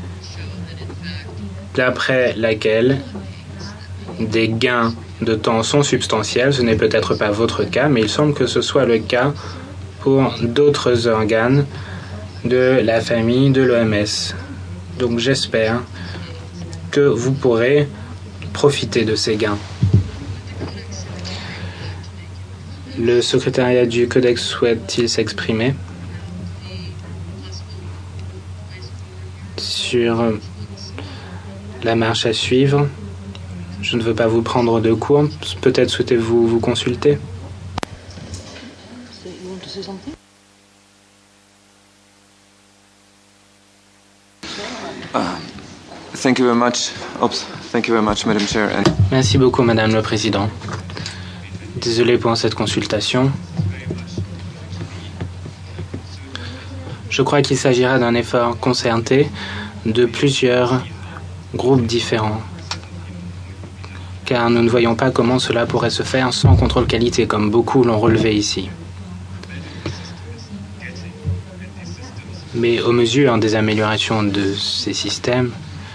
d'après laquelle des gains de temps sont substantiels. Ce n'est peut-être pas votre cas, mais il semble que ce soit le cas pour d'autres organes de la famille de l'O M S. Donc j'espère que vous pourrez profiter de ces gains. Le secrétariat du Codex souhaite-t-il s'exprimer sur la marche à suivre? Je ne veux pas vous prendre de cours. Peut-être souhaitez-vous vous consulter? Thank you very much. Oops. Thank you very much, Madam Chair. And... Merci beaucoup, Madame le Président. Désolé pour cette consultation. Je crois qu'il s'agira d'un effort concerté de plusieurs groupes différents, car nous ne voyons pas comment cela pourrait se faire sans contrôle qualité, comme beaucoup l'ont relevé ici. Mais aux mesures des améliorations de ces systèmes,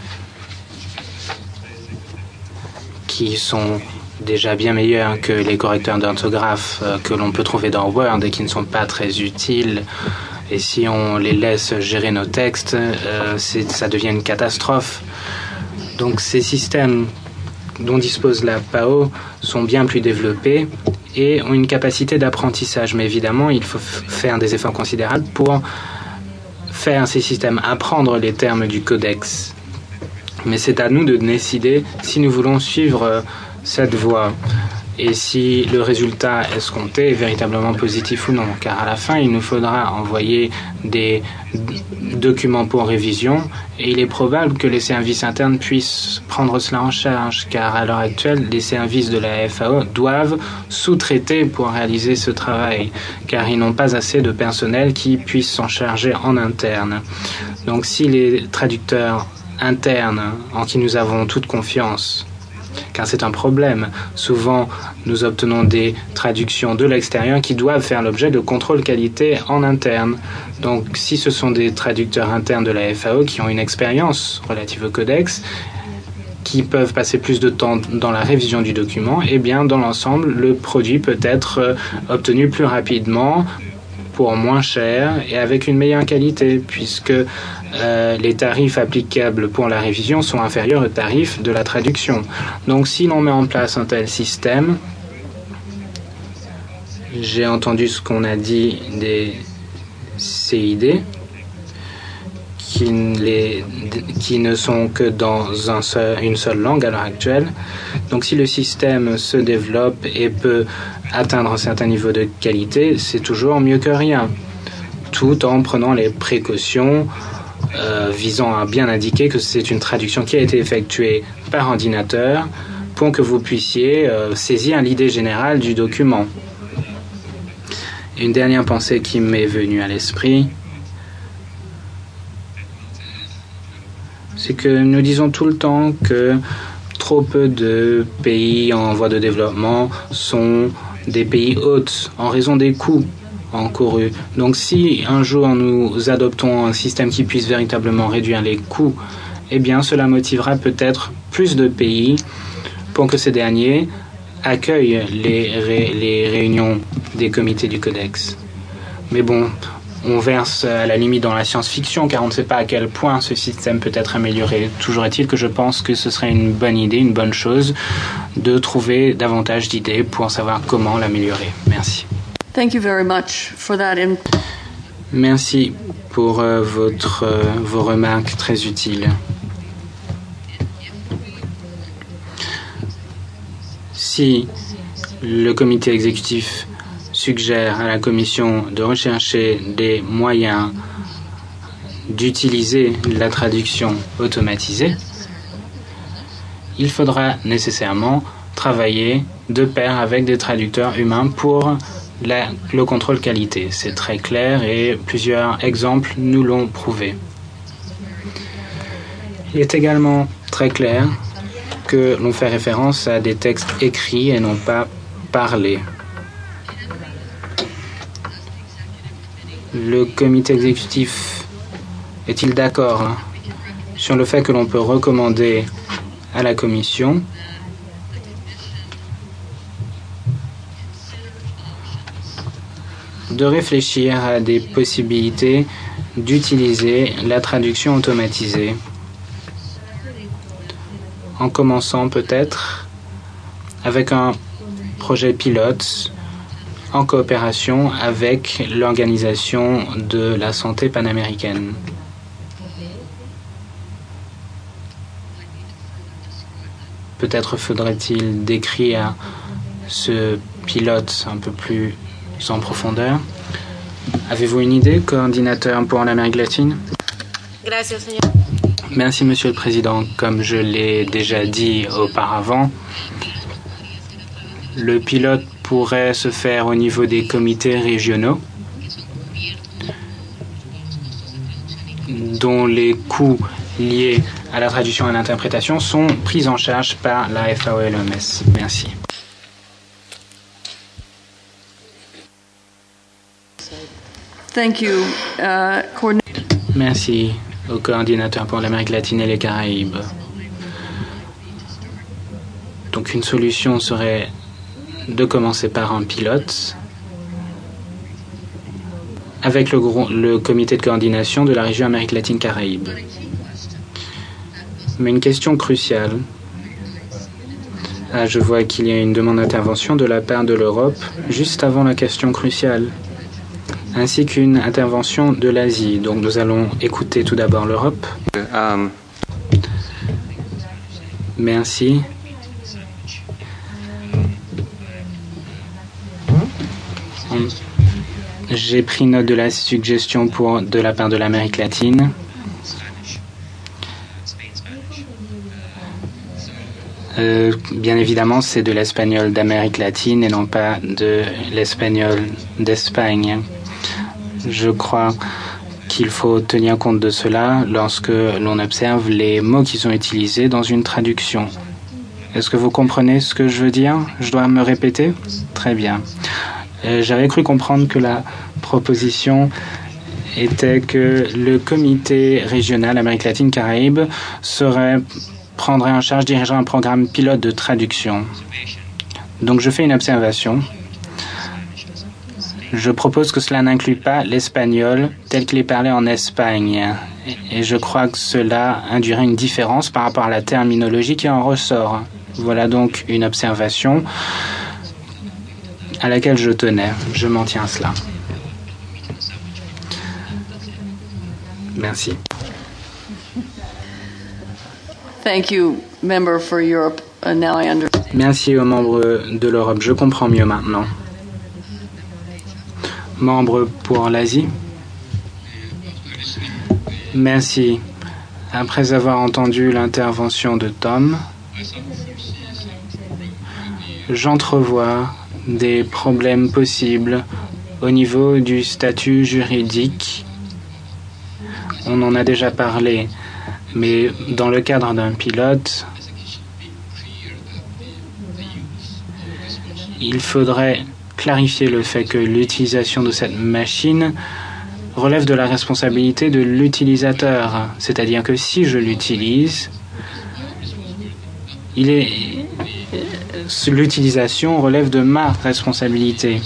qui sont déjà bien meilleurs que les correcteurs d'orthographe que l'on peut trouver dans Word et qui ne sont pas très utiles, et si on les laisse gérer nos textes, euh, c'est, ça devient une catastrophe. Donc ces systèmes dont dispose la P A O sont bien plus développés et ont une capacité d'apprentissage. Mais évidemment, il faut f- faire des efforts considérables pour faire ces systèmes apprendre les termes du codex. Mais c'est à nous de décider si nous voulons suivre cette voie. et si le résultat escompté est véritablement positif ou non. Car à la fin, il nous faudra envoyer des documents pour révision et il est probable que les services internes puissent prendre cela en charge, car à l'heure actuelle, les services de la F A O doivent sous-traiter pour réaliser ce travail, car ils n'ont pas assez de personnel qui puisse s'en charger en interne. Donc si les traducteurs internes en qui nous avons toute confiance, car c'est un problème. Souvent, nous obtenons des traductions de l'extérieur qui doivent faire l'objet de contrôle qualité en interne. Donc, si ce sont des traducteurs internes de la F A O qui ont une expérience relative au codex, qui peuvent passer plus de temps dans la révision du document, eh bien, dans l'ensemble, le produit peut être obtenu plus rapidement, pour moins cher et avec une meilleure qualité, puisque euh, les tarifs applicables pour la révision sont inférieurs aux tarifs de la traduction. Donc si l'on met en place un tel système, j'ai entendu ce qu'on a dit des C I D, qui, les, qui ne sont que dans un seul, une seule langue à l'heure actuelle. Donc si le système se développe et peut atteindre un certain niveau de qualité, c'est toujours mieux que rien, tout en prenant les précautions euh, visant à bien indiquer que c'est une traduction qui a été effectuée par ordinateur pour que vous puissiez euh, saisir l'idée générale du document. Une dernière pensée qui m'est venue à l'esprit, c'est que nous disons tout le temps que trop peu de pays en voie de développement sont des pays hôtes en raison des coûts encourus. Donc si un jour nous adoptons un système qui puisse véritablement réduire les coûts, eh bien cela motivera peut-être plus de pays pour que ces derniers accueillent les, ré, les réunions des comités du Codex. Mais bon, on verse à la limite dans la science-fiction car on ne sait pas à quel point ce système peut être amélioré. Toujours est-il que je pense que ce serait une bonne idée, une bonne chose de trouver davantage d'idées pour savoir comment l'améliorer. Merci. Thank you very much for that. Merci pour euh, votre, euh, vos remarques très utiles. Si le comité exécutif suggère à la Commission de rechercher des moyens d'utiliser la traduction automatisée, il faudra nécessairement travailler de pair avec des traducteurs humains pour la, le contrôle qualité. C'est très clair et plusieurs exemples nous l'ont prouvé. Il est également très clair que l'on fait référence à des textes écrits et non pas parlés. Le comité exécutif est-il d'accord hein, sur le fait que l'on peut recommander à la Commission de réfléchir à des possibilités d'utiliser la traduction automatisée, en commençant peut-être avec un projet pilote en coopération avec l'Organisation de la santé panaméricaine. Peut-être faudrait-il décrire ce pilote un peu plus en profondeur. Avez-vous une idée, coordinateur pour l'Amérique latine? Gracias, señor. Merci, Monsieur le Président. Comme je l'ai déjà dit auparavant, le pilote pourrait se faire au niveau des comités régionaux dont les coûts liés à la traduction et à l'interprétation sont pris en charge par la F A O et l'O M S. Merci. Thank you. Uh, Merci au coordinateur pour l'Amérique latine et les Caraïbes. Donc une solution serait de commencer par un pilote avec le, le comité de coordination de la région Amérique latine-Caraïbes. Mais une question cruciale. Ah, je vois qu'il y a une demande d'intervention de la part de l'Europe juste avant la question cruciale, ainsi qu'une intervention de l'Asie. Donc nous allons écouter tout d'abord l'Europe. Um. Merci. J'ai pris note de la suggestion pour, de la part de l'Amérique latine. Euh, bien évidemment, c'est de l'espagnol d'Amérique latine et non pas de l'espagnol d'Espagne. Je crois qu'il faut tenir compte de cela lorsque l'on observe les mots qui sont utilisés dans une traduction. Est-ce que vous comprenez ce que je veux dire? Je dois me répéter? Très bien. Euh, j'avais cru comprendre que la proposition était que le comité régional Amérique latine-Caraïbes serait, prendrait en charge, dirigeant un programme pilote de traduction. Donc je fais une observation. Je propose que cela n'inclue pas l'espagnol tel qu'il est parlé en Espagne. Et je crois que cela induirait une différence par rapport à la terminologie qui en ressort. Voilà donc une observation à laquelle je tenais. Je m'en tiens à cela. Merci. Thank you, member for Europe. Uh, now I understand. Merci aux membres de l'Europe. Je comprends mieux maintenant. Membre pour l'Asie. Merci. Après avoir entendu l'intervention de Tom, j'entrevois des problèmes possibles au niveau du statut juridique. On en a déjà parlé, mais dans le cadre d'un pilote, il faudrait clarifier le fait que l'utilisation de cette machine relève de la responsabilité de l'utilisateur. C'est-à-dire que si je l'utilise, il est l'utilisation relève de ma responsabilité.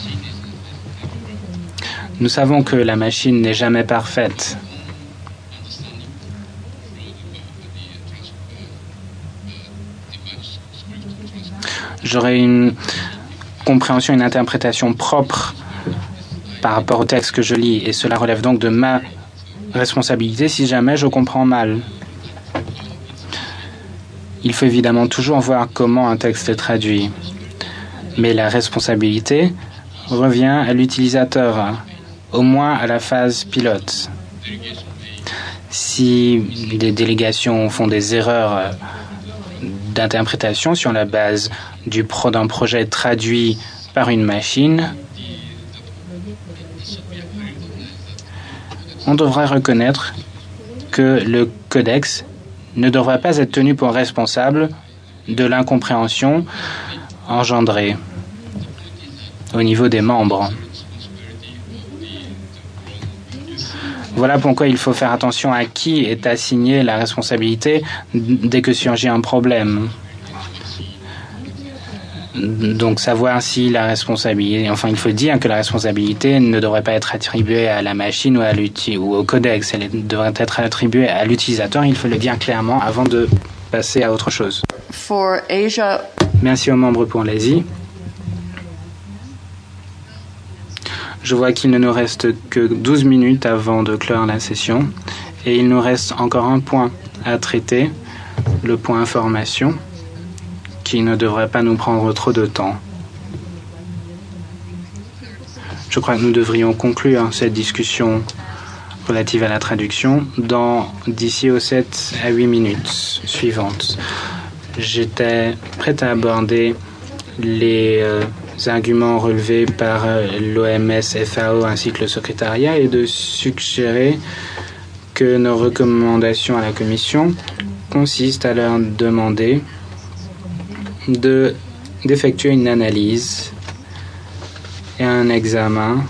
Nous savons que la machine n'est jamais parfaite. J'aurais une compréhension, une interprétation propre par rapport au texte que je lis, et cela relève donc de ma responsabilité si jamais je comprends mal. Il faut évidemment toujours voir comment un texte est traduit, mais la responsabilité revient à l'utilisateur, au moins à la phase pilote. Si les délégations font des erreurs d'interprétation sur la base du pro d'un projet traduit par une machine, on devrait reconnaître que le codex ne devrait pas être tenu pour responsable de l'incompréhension engendrée au niveau des membres. Voilà pourquoi il faut faire attention à qui est assignée la responsabilité dès que surgit un problème. Donc savoir si la responsabilité, enfin il faut dire que la responsabilité ne devrait pas être attribuée à la machine ou, à l'outil, ou au codex, elle devrait être attribuée à l'utilisateur, il faut le dire clairement avant de passer à autre chose. For Asia. Merci aux membres pour l'Asie. Je vois qu'il ne nous reste que douze minutes avant de clore la session et il nous reste encore un point à traiter, le point information, qui ne devrait pas nous prendre trop de temps. Je crois que nous devrions conclure cette discussion relative à la traduction dans d'ici aux sept à huit minutes suivantes. J'étais prêt à aborder les euh, arguments relevés par euh, l'O M S, F A O ainsi que le secrétariat et de suggérer que nos recommandations à la Commission consistent à leur demander de, d'effectuer une analyse et un examen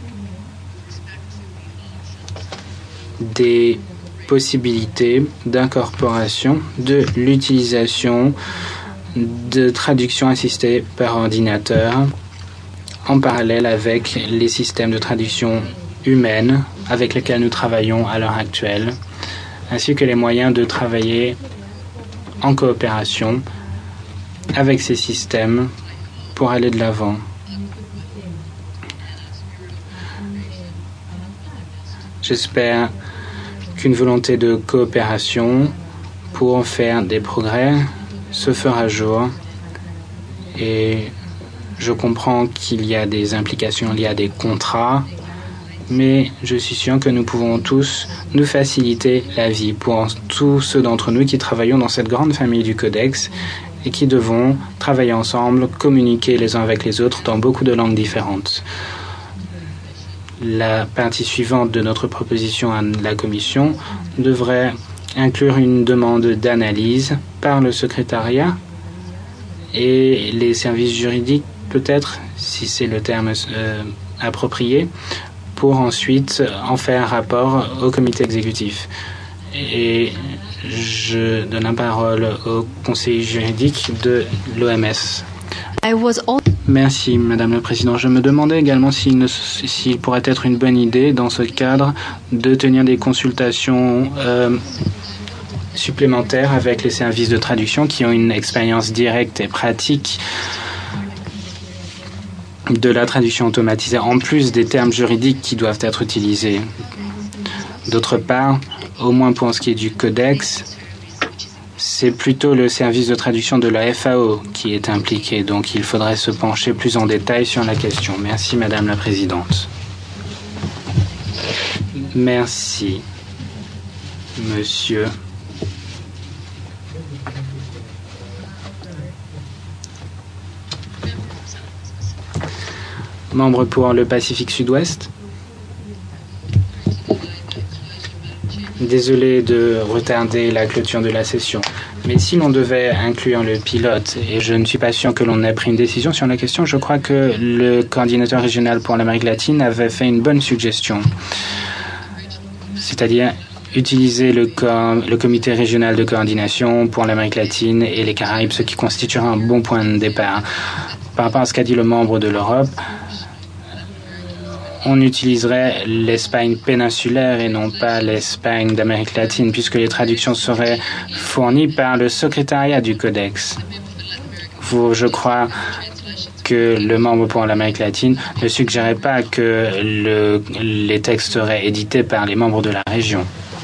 des possibilités d'incorporation de l'utilisation de traduction assistée par ordinateur en parallèle avec les systèmes de traduction humaine avec lesquels nous travaillons à l'heure actuelle, ainsi que les moyens de travailler en coopération avec ces systèmes pour aller de l'avant. J'espère qu'une volonté de coopération pour faire des progrès se fera jour et Je comprends qu'il y a des implications liées à des contrats, mais je suis sûr que nous pouvons tous nous faciliter la vie pour tous ceux d'entre nous qui travaillons dans cette grande famille du Codex et qui devons travailler ensemble, communiquer les uns avec les autres dans beaucoup de langues différentes. La partie suivante de notre proposition à la Commission devrait inclure une demande d'analyse par le secrétariat et les services juridiques, peut-être, si c'est le terme euh, approprié, pour ensuite en faire un rapport au comité exécutif. Et je donne la parole au conseiller juridique de l'O M S. I was all... Merci, Madame la Présidente. Je me demandais également s'il, ne, s'il pourrait être une bonne idée, dans ce cadre, de tenir des consultations euh, supplémentaires avec les services de traduction qui ont une expérience directe et pratique de la traduction automatisée, en plus des termes juridiques qui doivent être utilisés. D'autre part, au moins pour ce qui est du codex, c'est plutôt le service de traduction de la F A O qui est impliqué, donc il faudrait se pencher plus en détail sur la question. Merci, Madame la Présidente. Merci, Monsieur. Membre pour le Pacifique Sud-Ouest. Désolé de retarder la clôture de la session, mais si l'on devait inclure le pilote, et je ne suis pas sûr que l'on ait pris une décision sur la question, je crois que le coordinateur régional pour l'Amérique latine avait fait une bonne suggestion, c'est-à-dire utiliser le, com- le comité régional de coordination pour l'Amérique latine et les Caraïbes, ce qui constituera un bon point de départ. Par rapport à ce qu'a dit le membre de l'Europe, on utiliserait l'Espagne péninsulaire et non pas l'Espagne d'Amérique latine, puisque les traductions seraient fournies par le secrétariat du Codex. Vous, je crois que le membre pour l'Amérique latine ne suggérait pas que le, les textes seraient édités par les membres de la région.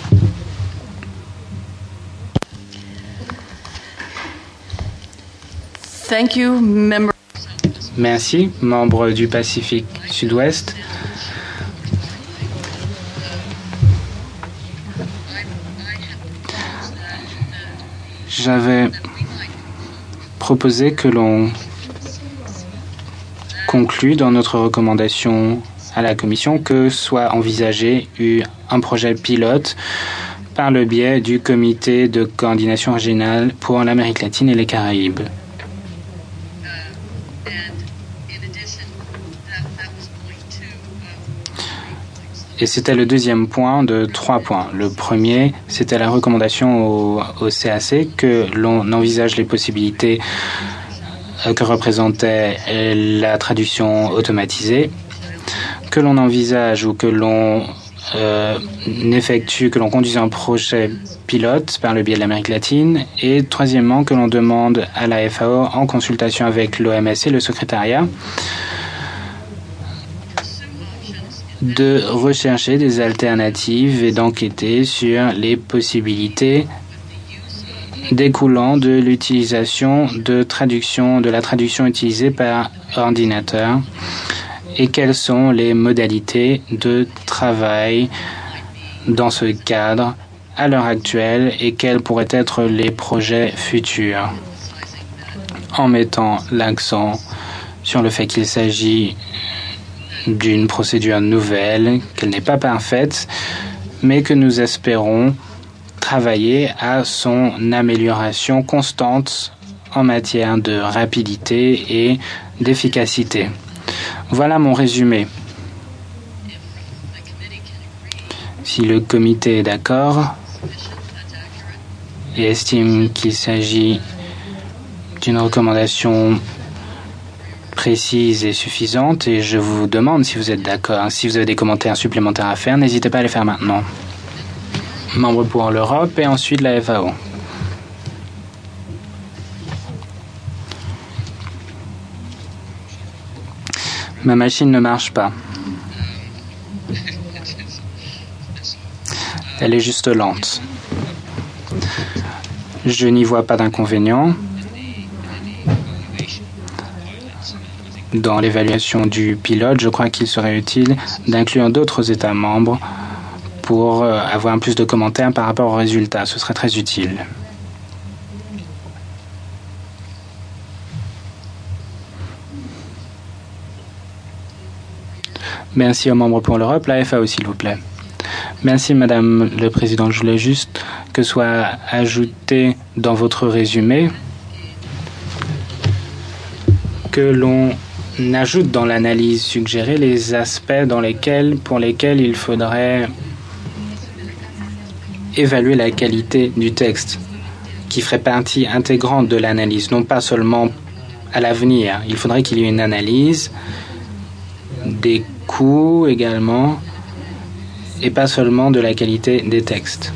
Thank you, member. Merci, membre du Pacifique Sud-Ouest. J'avais proposé que l'on conclue dans notre recommandation à la Commission que soit envisagé un projet pilote par le biais du comité de coordination régionale pour l'Amérique latine et les Caraïbes. Et c'était le deuxième point de trois points. Le premier, c'était la recommandation au, au C A C que l'on envisage les possibilités que représentait la traduction automatisée, que l'on envisage ou que l'on euh, effectue, que l'on conduise un projet pilote par le biais de l'Amérique latine, et troisièmement, que l'on demande à la F A O, en consultation avec l'O M S et le secrétariat, de rechercher des alternatives et d'enquêter sur les possibilités découlant de l'utilisation de traduction, de la traduction utilisée par ordinateur et quelles sont les modalités de travail dans ce cadre à l'heure actuelle et quels pourraient être les projets futurs, en mettant l'accent sur le fait qu'il s'agit d'une procédure nouvelle, qu'elle n'est pas parfaite, mais que nous espérons travailler à son amélioration constante en matière de rapidité et d'efficacité. Voilà mon résumé. Si le comité est d'accord et estime qu'il s'agit d'une recommandation précise et suffisante, et je vous demande si vous êtes d'accord. Si vous avez des commentaires supplémentaires à faire, n'hésitez pas à les faire maintenant. Membre pour l'Europe et ensuite la F A O. Ma machine ne marche pas. Elle est juste lente. Je n'y vois pas d'inconvénient. dans l'évaluation du pilote, je crois qu'il serait utile d'inclure d'autres États membres pour avoir plus de commentaires par rapport aux résultats. Ce serait très utile. Merci aux membres pour l'Europe. La F A O, s'il vous plaît. Merci, Madame le Président. Je voulais juste que soit ajouté dans votre résumé que l'on ajoute dans l'analyse suggérée les aspects dans lesquels, pour lesquels il faudrait évaluer la qualité du texte, qui ferait partie intégrante de l'analyse, non pas seulement à l'avenir. Il faudrait qu'il y ait une analyse des coûts également, et pas seulement de la qualité des textes.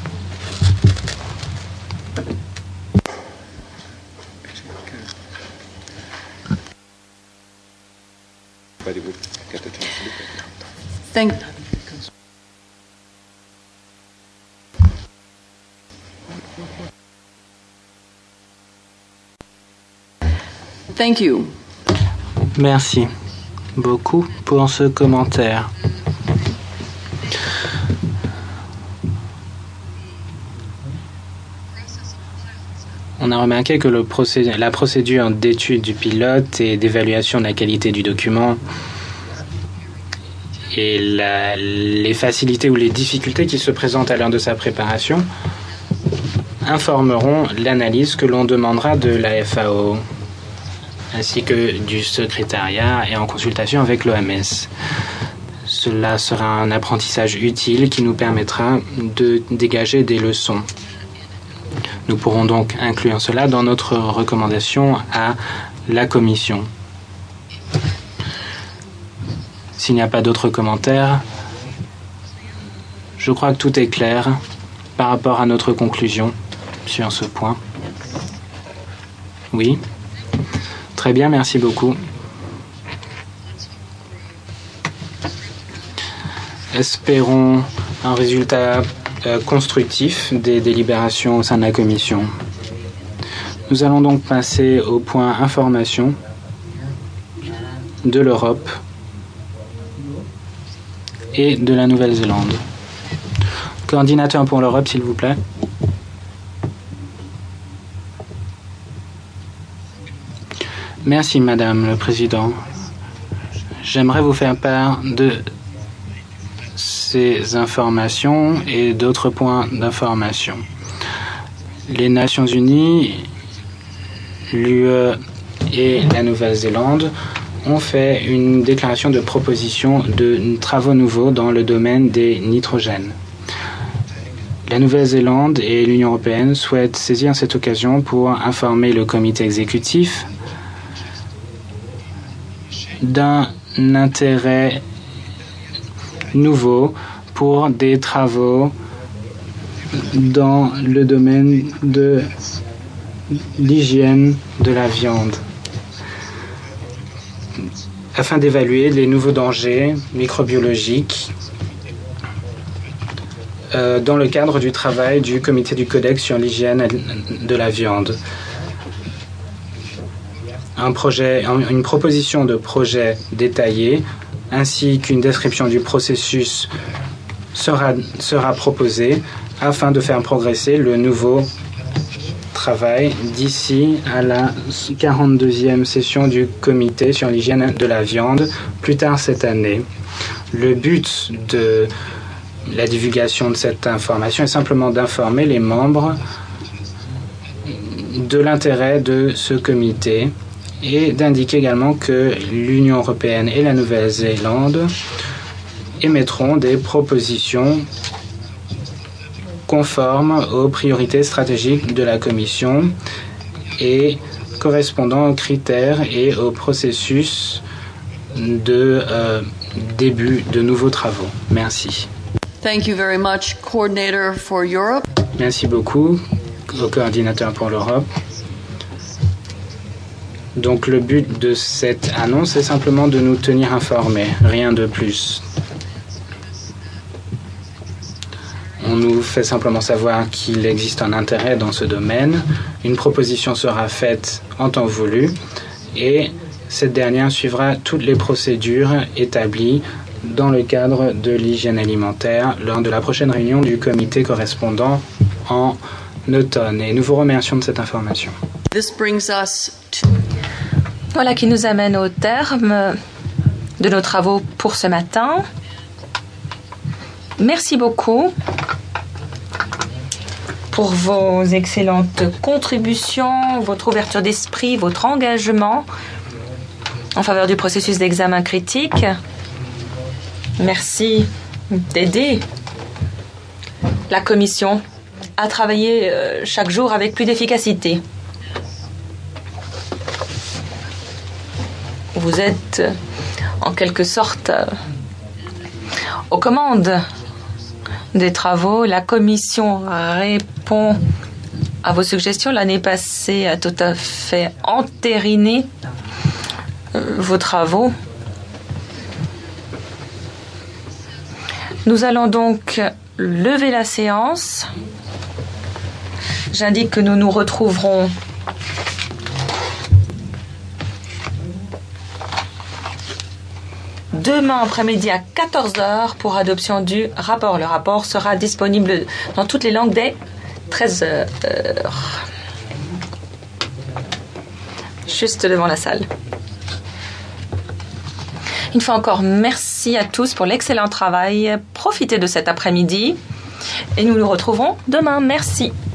Thank, Thank you. Merci beaucoup pour ce commentaire. On a remarqué que le procédé, la procédure d'étude du pilote et d'évaluation de la qualité du document et la, les facilités ou les difficultés qui se présentent à l'heure de sa préparation informeront l'analyse que l'on demandera de la F A O ainsi que du secrétariat et en consultation avec l'O M S. Cela sera un apprentissage utile qui nous permettra de dégager des leçons. Nous pourrons donc inclure cela dans notre recommandation à la Commission. S'il n'y a pas d'autres commentaires, je crois que tout est clair par rapport à notre conclusion sur ce point. Oui. Très bien, merci beaucoup. Espérons un résultat euh, constructif des délibérations au sein de la Commission. Nous allons donc passer au point information de l'Europe et de la Nouvelle-Zélande. Coordinateur pour l'Europe, s'il vous plaît. Merci, Madame le Président. J'aimerais vous faire part de ces informations et d'autres points d'information. Les Nations Unies, l'U E et la Nouvelle-Zélande ont fait une déclaration de proposition de travaux nouveaux dans le domaine des nitrogènes. La Nouvelle-Zélande et l'Union européenne souhaitent saisir cette occasion pour informer le comité exécutif d'un intérêt nouveau pour des travaux dans le domaine de l'hygiène de la viande, afin d'évaluer les nouveaux dangers microbiologiques euh, dans le cadre du travail du comité du Codex sur l'hygiène de la viande. Un projet, une proposition de projet détaillée ainsi qu'une description du processus sera, sera proposée afin de faire progresser le nouveau travail d'ici à la quarante-deuxième session du comité sur l'hygiène de la viande plus tard cette année. Le but de la divulgation de cette information est simplement d'informer les membres de l'intérêt de ce comité et d'indiquer également que l'Union européenne et la Nouvelle-Zélande émettront des propositions conformes aux priorités stratégiques de la Commission et correspondant aux critères et au processus de euh, début de nouveaux travaux. Merci. Thank you very much, Coordinator for Europe. Merci beaucoup au coordinateur pour l'Europe. Donc le but de cette annonce est simplement de nous tenir informés, rien de plus. On nous fait simplement savoir qu'il existe un intérêt dans ce domaine. Une proposition sera faite en temps voulu et Cette dernière suivra toutes les procédures établies dans le cadre de l'hygiène alimentaire lors de la prochaine réunion du comité correspondant en automne. Et nous vous remercions de cette information. This brings us to... Voilà qui nous amène au terme de nos travaux pour ce matin. Merci beaucoup pour vos excellentes contributions, votre ouverture d'esprit, votre engagement en faveur du processus d'examen critique. Merci d'aider la Commission à travailler chaque jour avec plus d'efficacité. Vous êtes en quelque sorte aux commandes des travaux. La Commission répond à vos suggestions. L'année passée a tout à fait entériné vos travaux. Nous allons donc lever la séance. J'indique que nous nous retrouverons demain après-midi à quatorze heures pour adoption du rapport. Le rapport sera disponible dans toutes les langues dès treize heures. Juste devant la salle. Une fois encore, merci à tous pour l'excellent travail. Profitez de cet après-midi et nous nous retrouverons demain. Merci.